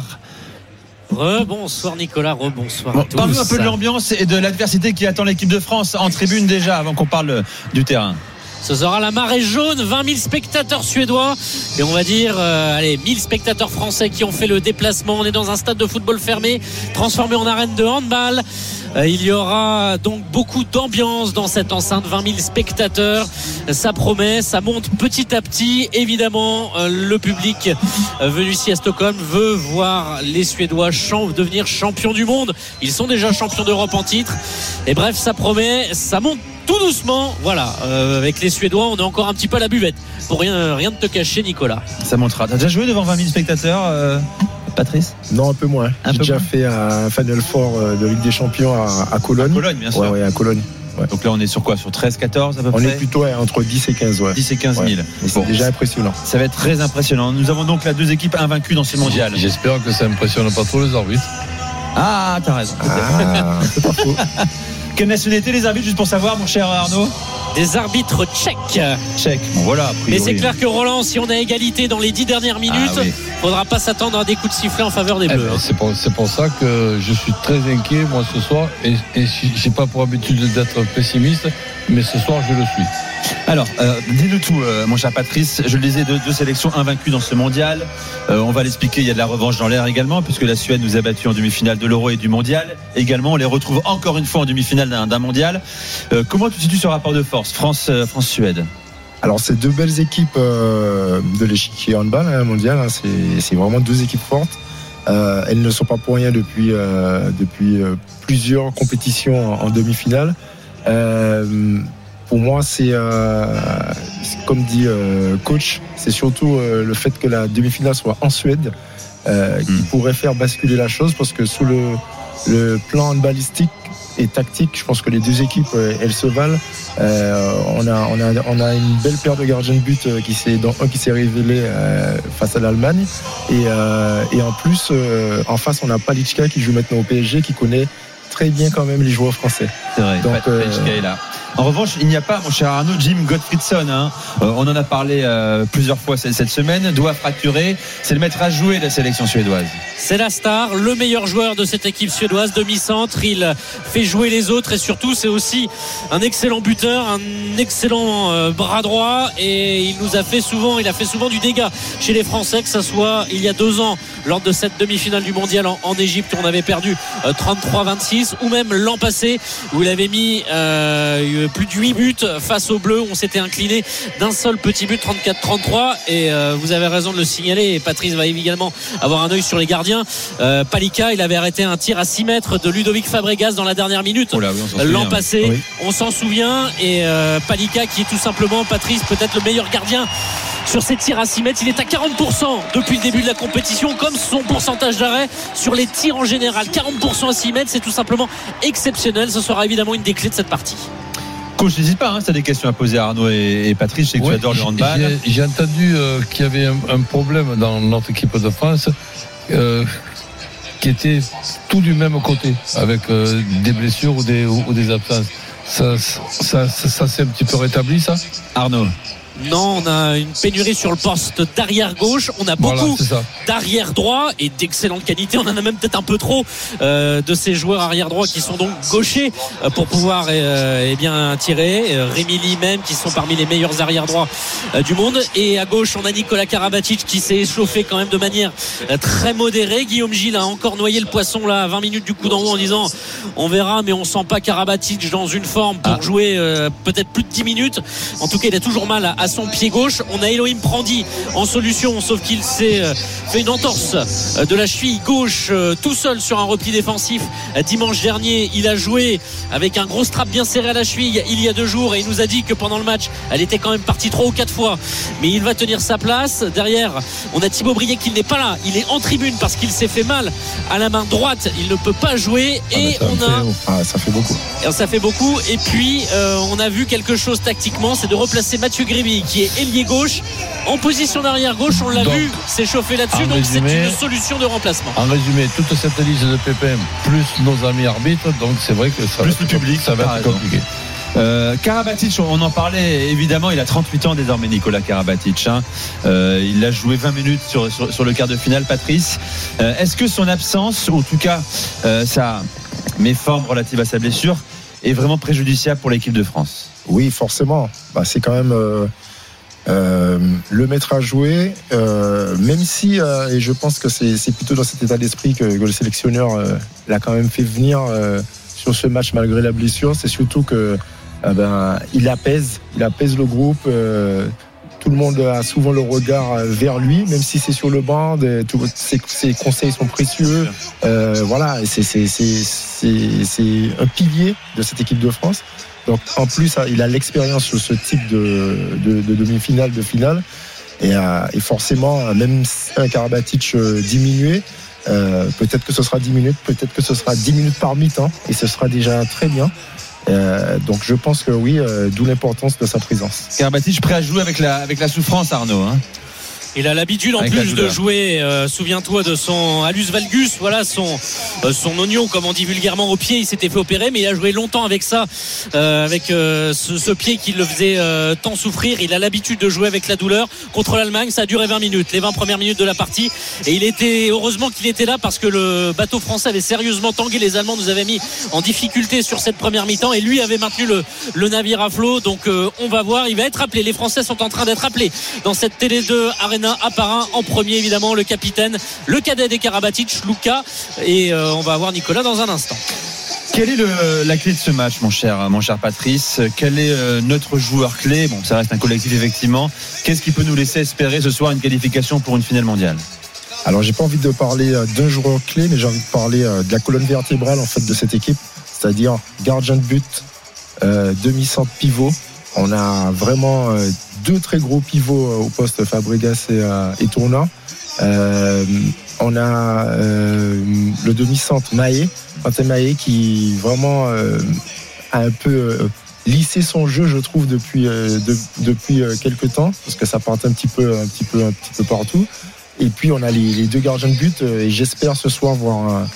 Rebonsoir Nicolas, rebonsoir Bon, à tous. parle-nous un peu de l'ambiance et de l'adversité qui attend l'équipe de France en tribune déjà, avant qu'on parle du terrain. Ce sera la marée jaune, vingt mille spectateurs suédois et on va dire euh, allez, mille spectateurs français qui ont fait le déplacement. On est dans un stade de football fermé transformé en arène de handball. Euh, il y aura donc beaucoup d'ambiance dans cette enceinte, vingt mille spectateurs. Ça promet, ça monte petit à petit. Évidemment, euh, le public euh, venu ici à Stockholm veut voir les Suédois champ- devenir champions du monde. Ils sont déjà champions d'Europe en titre. Et bref, ça promet, ça monte tout doucement, voilà. Euh, avec les Suédois, on est encore un petit peu à la buvette. Pour rien, rien de te cacher, Nicolas. Ça montera. T'as déjà joué devant vingt mille spectateurs, euh, Patrice? Non, un peu moins. Un J'ai peu déjà moins. fait un Final Four de Ligue des Champions à, à Cologne. À Cologne, bien sûr. Ouais, ouais, à Cologne. Ouais. Donc là, on est sur quoi? Sur treize, quatorze à peu On près? est plutôt ouais, entre dix et quinze, ouais. dix et quinze mille. Ouais. Mais c'est Bon. déjà impressionnant. Ça va être très impressionnant. Nous avons donc là deux équipes invaincues dans ce mondial. J'espère que ça impressionne pas trop les arbitres. Ah, t'as raison. Ah, c'est pas faux. Quelle nationalité les arbitres, juste pour savoir, mon cher Arnaud? Des arbitres tchèques. Tchèque. Bon, voilà. Mais c'est clair que Roland, si on a égalité dans les dix dernières minutes, Ah, oui. faudra pas s'attendre à des coups de sifflet en faveur des Eh Bleus. ben, c'est, pour, c'est pour ça que je suis très inquiet moi ce soir et, et j'ai pas pour habitude d'être pessimiste, mais ce soir je le suis. Alors, euh, dis-nous tout, euh, mon cher Patrice. Je le disais, deux, deux sélections invaincues dans ce mondial. Euh, on va l'expliquer, il y a de la revanche dans l'air également, puisque la Suède nous a battus en demi-finale de l'Euro et du mondial. Également, on les retrouve encore une fois en demi-finale d'un, d'un mondial. Euh, comment tu situes ce rapport de force, France, euh, France-Suède? Alors, c'est deux belles équipes euh, de l'échiquier handball hein, mondial. Hein, c'est, c'est vraiment deux équipes fortes. Euh, elles ne sont pas pour rien depuis, euh, depuis euh, plusieurs compétitions en, en demi-finale. Euh, pour moi, c'est, euh, c'est comme dit euh, coach, c'est surtout euh, le fait que la demi-finale soit en Suède euh, qui mmh. pourrait faire basculer la chose, parce que sous le, le plan handballistique et tactique, je pense que les deux équipes elles se valent. Euh, on a on a on a une belle paire de gardiens de but qui s'est dont un qui s'est révélé euh, face à l'Allemagne et euh, et en plus euh, en face on a Palička qui joue maintenant au P S G, qui connaît très bien quand même les joueurs français. C'est vrai. Donc Palička euh, est là. En revanche, il n'y a pas, mon cher Arnaud, Jim Gottfriedson. Hein. Euh, on en a parlé euh, plusieurs fois cette, cette semaine. Doigt fracturé. C'est le maître à jouer de la sélection suédoise. C'est la star, le meilleur joueur de cette équipe suédoise, demi-centre. Il fait jouer les autres et surtout, c'est aussi un excellent buteur, un excellent euh, bras droit. Et il nous a fait souvent, il a fait souvent du dégât chez les Français, que ce soit il y a deux ans lors de cette demi-finale du mondial en, en Égypte où on avait perdu euh, trente-trois vingt-six, ou même l'an passé où il avait mis euh, plus de huit buts face aux Bleus. On s'était incliné d'un seul petit but, trente-quatre trente-trois. Et euh, vous avez raison de le signaler, et Patrice va également avoir un œil sur les gardiens. euh, Palička, il avait arrêté un tir à six mètres de Ludovic Fabregas dans la dernière minute oh là, oui, l'an souvient, passé oui. On s'en souvient. Et euh, Palička qui est tout simplement, Patrice, peut-être le meilleur gardien sur ces tirs à six mètres. Il est à quarante pour cent depuis le début de la compétition, comme son pourcentage d'arrêt sur les tirs en général. Quarante pour cent à six mètres, c'est tout simplement exceptionnel. Ce sera évidemment une des clés de cette partie. Coach, n'hésite pas, hein, si tu as des questions à poser à Arnaud et, et Patrice. Je sais que oui, tu adores le handball. J'ai, j'ai entendu euh, qu'il y avait un, un problème dans notre équipe de France euh, qui était tout du même côté, avec euh, des blessures ou des, ou, ou des absences. Ça, ça, ça, ça s'est un petit peu rétabli, ça, Arnaud? Non, on a une pénurie sur le poste d'arrière gauche. On a beaucoup voilà, d'arrière droit et d'excellente qualité. On en a même peut-être un peu trop euh, de ces joueurs arrière droit qui sont donc gauchers euh, pour pouvoir euh, eh bien tirer. Euh, Rémi Lee même, qui sont parmi les meilleurs arrière droits euh, du monde. Et à gauche, on a Nikola Karabatic qui s'est échauffé quand même de manière euh, très modérée. Guillaume Gilles a encore noyé le poisson là à vingt minutes du coup d'envoi en disant on verra, mais on sent pas Karabatic dans une forme pour ah. jouer euh, peut-être plus de dix minutes. En tout cas, il a toujours mal à, à son pied gauche. On a Elohim Prandi en solution, sauf qu'il s'est fait une entorse de la cheville gauche tout seul sur un repli défensif dimanche dernier. Il a joué avec un gros strap bien serré à la cheville il y a deux jours et il nous a dit que pendant le match elle était quand même partie trois ou quatre fois, mais il va tenir sa place. Derrière, on a Thibaut Briet qui n'est pas là, il est en tribune parce qu'il s'est fait mal à la main droite, il ne peut pas jouer. Et ah, on a ah, ça fait beaucoup ça fait beaucoup et puis euh, on a vu quelque chose tactiquement, c'est de replacer Mathieu Grévy qui est ailier gauche en position d'arrière gauche. On l'a donc vu s'échauffer là-dessus, donc résumé, c'est une solution de remplacement. En résumé, toute cette liste de P P M plus nos amis arbitres, donc c'est vrai que ça plus le public, ça va être compliqué. Euh, Karabatic, on en parlait évidemment, il a trente-huit ans désormais, Nikola Karabatic. Hein. Euh, il a joué vingt minutes sur, sur, sur le quart de finale, Patrice. Euh, est-ce que son absence, ou en tout cas euh, sa méforme relative à sa blessure, est vraiment préjudiciable pour l'équipe de France? Oui, forcément. Bah, c'est quand même euh, euh, le maître à jouer, euh, même si, euh, et je pense que c'est, c'est plutôt dans cet état d'esprit que, que le sélectionneur euh, l'a quand même fait venir euh, sur ce match malgré la blessure. C'est surtout que euh, ben, il apaise, il apaise le groupe. Euh, tout le monde a souvent le regard vers lui, même si c'est sur le banc. De, tout, ses, ses conseils sont précieux. Euh, voilà, c'est, c'est, c'est, c'est, c'est un pilier de cette équipe de France. Donc en plus, il a l'expérience sur ce type de, de, de demi-finale, de finale. Et, euh, et forcément, même un Karabatic diminué, euh, peut-être que ce sera dix minutes, peut-être que ce sera dix minutes par mi-temps, et ce sera déjà très bien. Euh, donc je pense que oui, euh, d'où l'importance de sa présence. Karabatic prêt à jouer avec la, avec la souffrance, Arnaud, hein. Il a l'habitude en Avec plus de jouer, euh, souviens-toi de son Alus Valgus, voilà son euh, son oignon comme on dit vulgairement au pied, il s'était fait opérer mais il a joué longtemps avec ça, euh, avec euh, ce, ce pied qui le faisait euh, tant souffrir. Il a l'habitude de jouer avec la douleur. Contre l'Allemagne, ça a duré vingt minutes, les vingt premières minutes de la partie, et il était, heureusement qu'il était là parce que le bateau français avait sérieusement tangué, les Allemands nous avaient mis en difficulté sur cette première mi-temps et lui avait maintenu le, le navire à flot. Donc euh, on va voir, il va être appelé, les Français sont en train d'être appelés dans cette Télé deux Arena à part un. En premier évidemment le capitaine, le cadet des Karabatic, Luka, et euh, on va voir Nicolas dans un instant. Quelle est le, la clé de ce match, mon cher, mon cher Patrice? Quel est euh, notre joueur clé? Bon, ça reste un collectif effectivement. Qu'est-ce qui peut nous laisser espérer ce soir une qualification pour une finale mondiale? Alors j'ai pas envie de parler d'un joueur clé, mais j'ai envie de parler de la colonne vertébrale en fait de cette équipe, c'est-à-dire gardien de but, euh, demi-centre pivot. On a vraiment euh, deux très gros pivots au poste, Fabregas et, euh, et Tourna. Euh, on a euh, le demi-centre Mahé, Quentin Mahé, qui vraiment euh, a un peu euh, lissé son jeu, je trouve, depuis euh, de, depuis euh, quelques temps, parce que ça part un petit peu, un petit peu, un petit peu partout. Et puis on a les, les deux gardiens de but, euh, et j'espère ce soir voir un,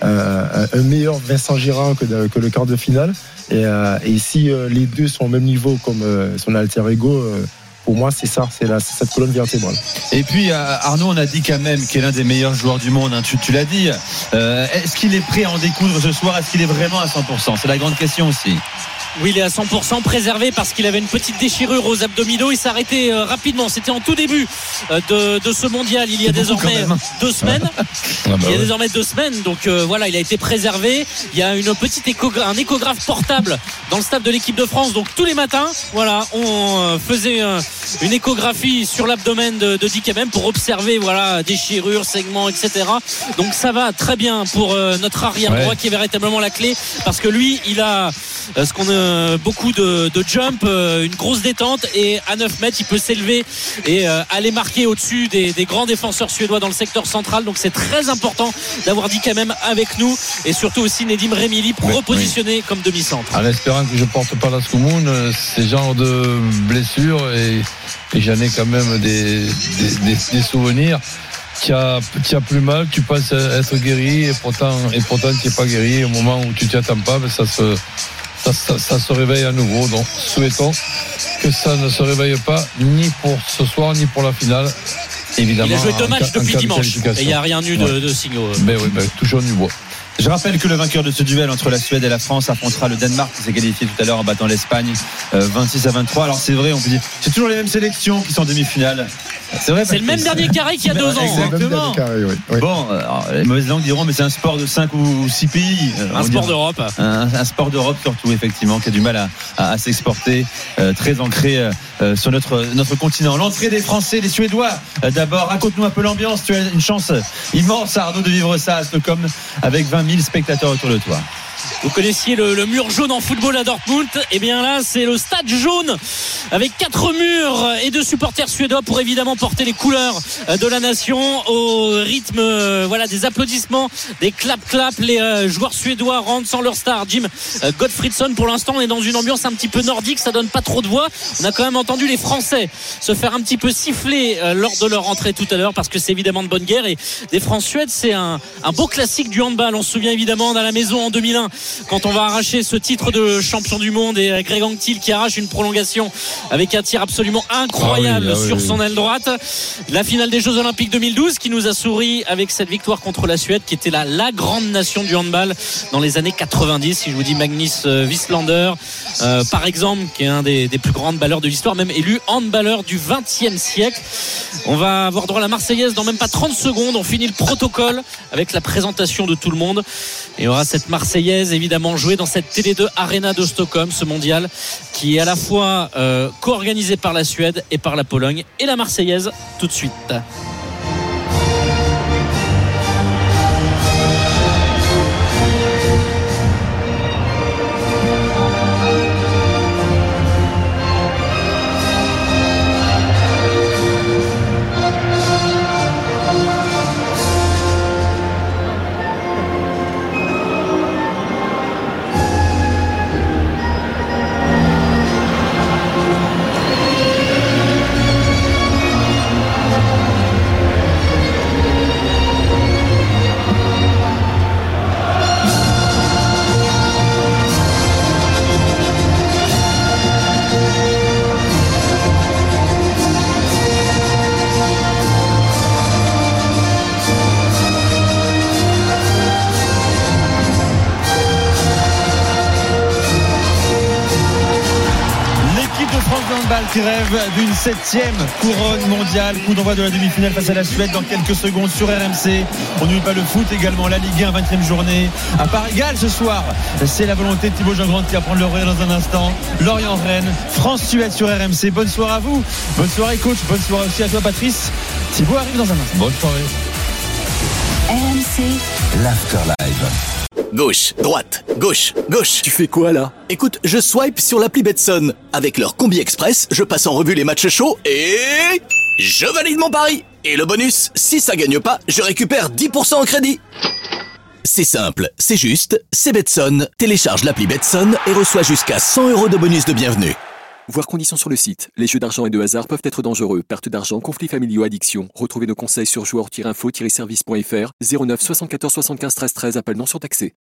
un, un meilleur Vincent Girard que, de, que le quart de finale. Et, euh, et si euh, les deux sont au même niveau comme euh, son alter ego, euh, pour moi c'est ça, c'est, la, c'est cette colonne vertébrale. Et puis euh, Arnaud, on a dit quand même qu'il est l'un des meilleurs joueurs du monde, hein, tu, tu l'as dit. Euh, est-ce qu'il est prêt à en découdre ce soir? Est-ce qu'il est vraiment à cent pour cent? C'est la grande question aussi. Oui, il est à cent pour cent préservé parce qu'il avait une petite déchirure aux abdominaux. Il s'est arrêté euh, rapidement. C'était en tout début euh, de, de ce mondial. Il y a désormais deux semaines. Ah bah il y a ouais. désormais deux semaines. Donc euh, voilà, il a été préservé. Il y a une petite échogra- un échographe portable dans le staff de l'équipe de France. Donc tous les matins, voilà, on euh, faisait euh, une échographie sur l'abdomen de, de Dikembe pour observer, voilà, déchirures, segments, et cetera. Donc ça va très bien pour euh, notre arrière droit ouais. qui est véritablement la clé parce que lui, il a euh, ce qu'on a beaucoup de, de jump, euh, une grosse détente, et à neuf mètres il peut s'élever et euh, aller marquer au-dessus des, des grands défenseurs suédois dans le secteur central. Donc c'est très important d'avoir dit quand même avec nous, et surtout aussi Nedim Remili repositionné oui. comme demi-centre. En espérant que je porte pas la Soumoun, ces genres de blessures, et, et j'en ai quand même des, des, des, des souvenirs. Tu as, tu as plus mal, tu penses être guéri, et pourtant, et pourtant tu n'es pas guéri. Au moment où tu t'y attends pas, mais ça se Ça, ça, ça se réveille à nouveau. Donc souhaitons que ça ne se réveille pas ni pour ce soir ni pour la finale. Évidemment, il a joué deux matchs en, depuis en dimanche et il n'y a rien eu de, ouais. de signaux. Mais oui, mais toujours du bois. Je rappelle que le vainqueur de ce duel entre la Suède et la France affrontera le Danemark, qui s'est qualifié tout à l'heure en battant l'Espagne euh, vingt-six à vingt-trois. Alors c'est vrai, on peut dire c'est toujours les mêmes sélections qui sont en demi-finale. C'est vrai. C'est le même dernier carré qu'il y a deux ans. Exactement. Carré, oui. Oui. Bon, alors, les mauvaises langues diront, mais c'est un sport de cinq ou six pays. Un sport dire, d'Europe. Un, un sport d'Europe surtout, effectivement, qui a du mal à, à, à s'exporter, euh, très ancré euh, sur notre notre continent. L'entrée des Français, des Suédois. Euh, d'abord, raconte-nous un peu l'ambiance. Tu as une chance immense, Arnaud, de vivre ça à Stockholm avec vingt mille spectateurs autour de toi. Vous connaissiez le, le mur jaune en football à Dortmund, et bien là c'est le stade jaune avec quatre murs et deux supporters suédois pour évidemment porter les couleurs de la nation au rythme voilà, des applaudissements, des clap-clap. Les euh, joueurs suédois rentrent sans leur star Jim euh, Gottfridsson. Pour l'instant on est dans une ambiance un petit peu nordique, ça donne pas trop de voix. On a quand même entendu les Français se faire un petit peu siffler euh, lors de leur entrée tout à l'heure parce que c'est évidemment de bonne guerre. Et des France-Suède, c'est un, un beau classique du handball. On se souvient évidemment dans la maison en deux mille un quand on va arracher ce titre de champion du monde, et Greg Anctil qui arrache une prolongation avec un tir absolument incroyable ah oui, ah oui, sur son aile droite. La finale des Jeux Olympiques deux mille douze qui nous a souri avec cette victoire contre la Suède, qui était la, la grande nation du handball dans les années quatre-vingt-dix. Si je vous dis Magnus Wieslander euh, par exemple, qui est un des, des plus grands handballeurs de l'histoire, même élu handballeur du vingtième siècle. On va avoir droit à la Marseillaise dans même pas trente secondes. On finit le protocole avec la présentation de tout le monde, et il y aura cette Marseillaise évidemment jouée dans cette Télé deux Arena de Stockholm, ce mondial qui est à la fois euh, co-organisé par la Suède et par la Pologne. Et la Marseillaise tout de suite. qui rêve d'une septième couronne mondiale. Coup d'envoi de la demi-finale face à la Suède dans quelques secondes sur R M C. On n'oublie pas le foot également, la Ligue un, vingtième journée. À part égale ce soir, c'est la volonté de Thibaut Jean-Grande qui va prendre le relais dans un instant. Lorient-Rennes, France-Suède sur R M C. Bonne soirée à vous. Bonne soirée coach. Bonne soirée aussi à toi Patrice. Thibaut arrive dans un instant. Bonne soirée. R M C. L'Afterlive. Gauche, droite, gauche, gauche. Tu fais quoi là? Écoute, je swipe sur l'appli Betson. Avec leur Combi Express, je passe en revue les matchs chauds et je valide mon pari. Et le bonus, si ça gagne pas, je récupère dix pour cent en crédit. C'est simple, c'est juste, c'est Betson. Télécharge l'appli Betson et reçois jusqu'à cent euros de bonus de bienvenue. Voir conditions sur le site. Les jeux d'argent et de hasard peuvent être dangereux. Perte d'argent, conflits familiaux, addiction. Retrouvez nos conseils sur joueurs tiret info tiret service point f r. zéro neuf soixante-quatorze soixante-quinze treize treize. Appel non surtaxé.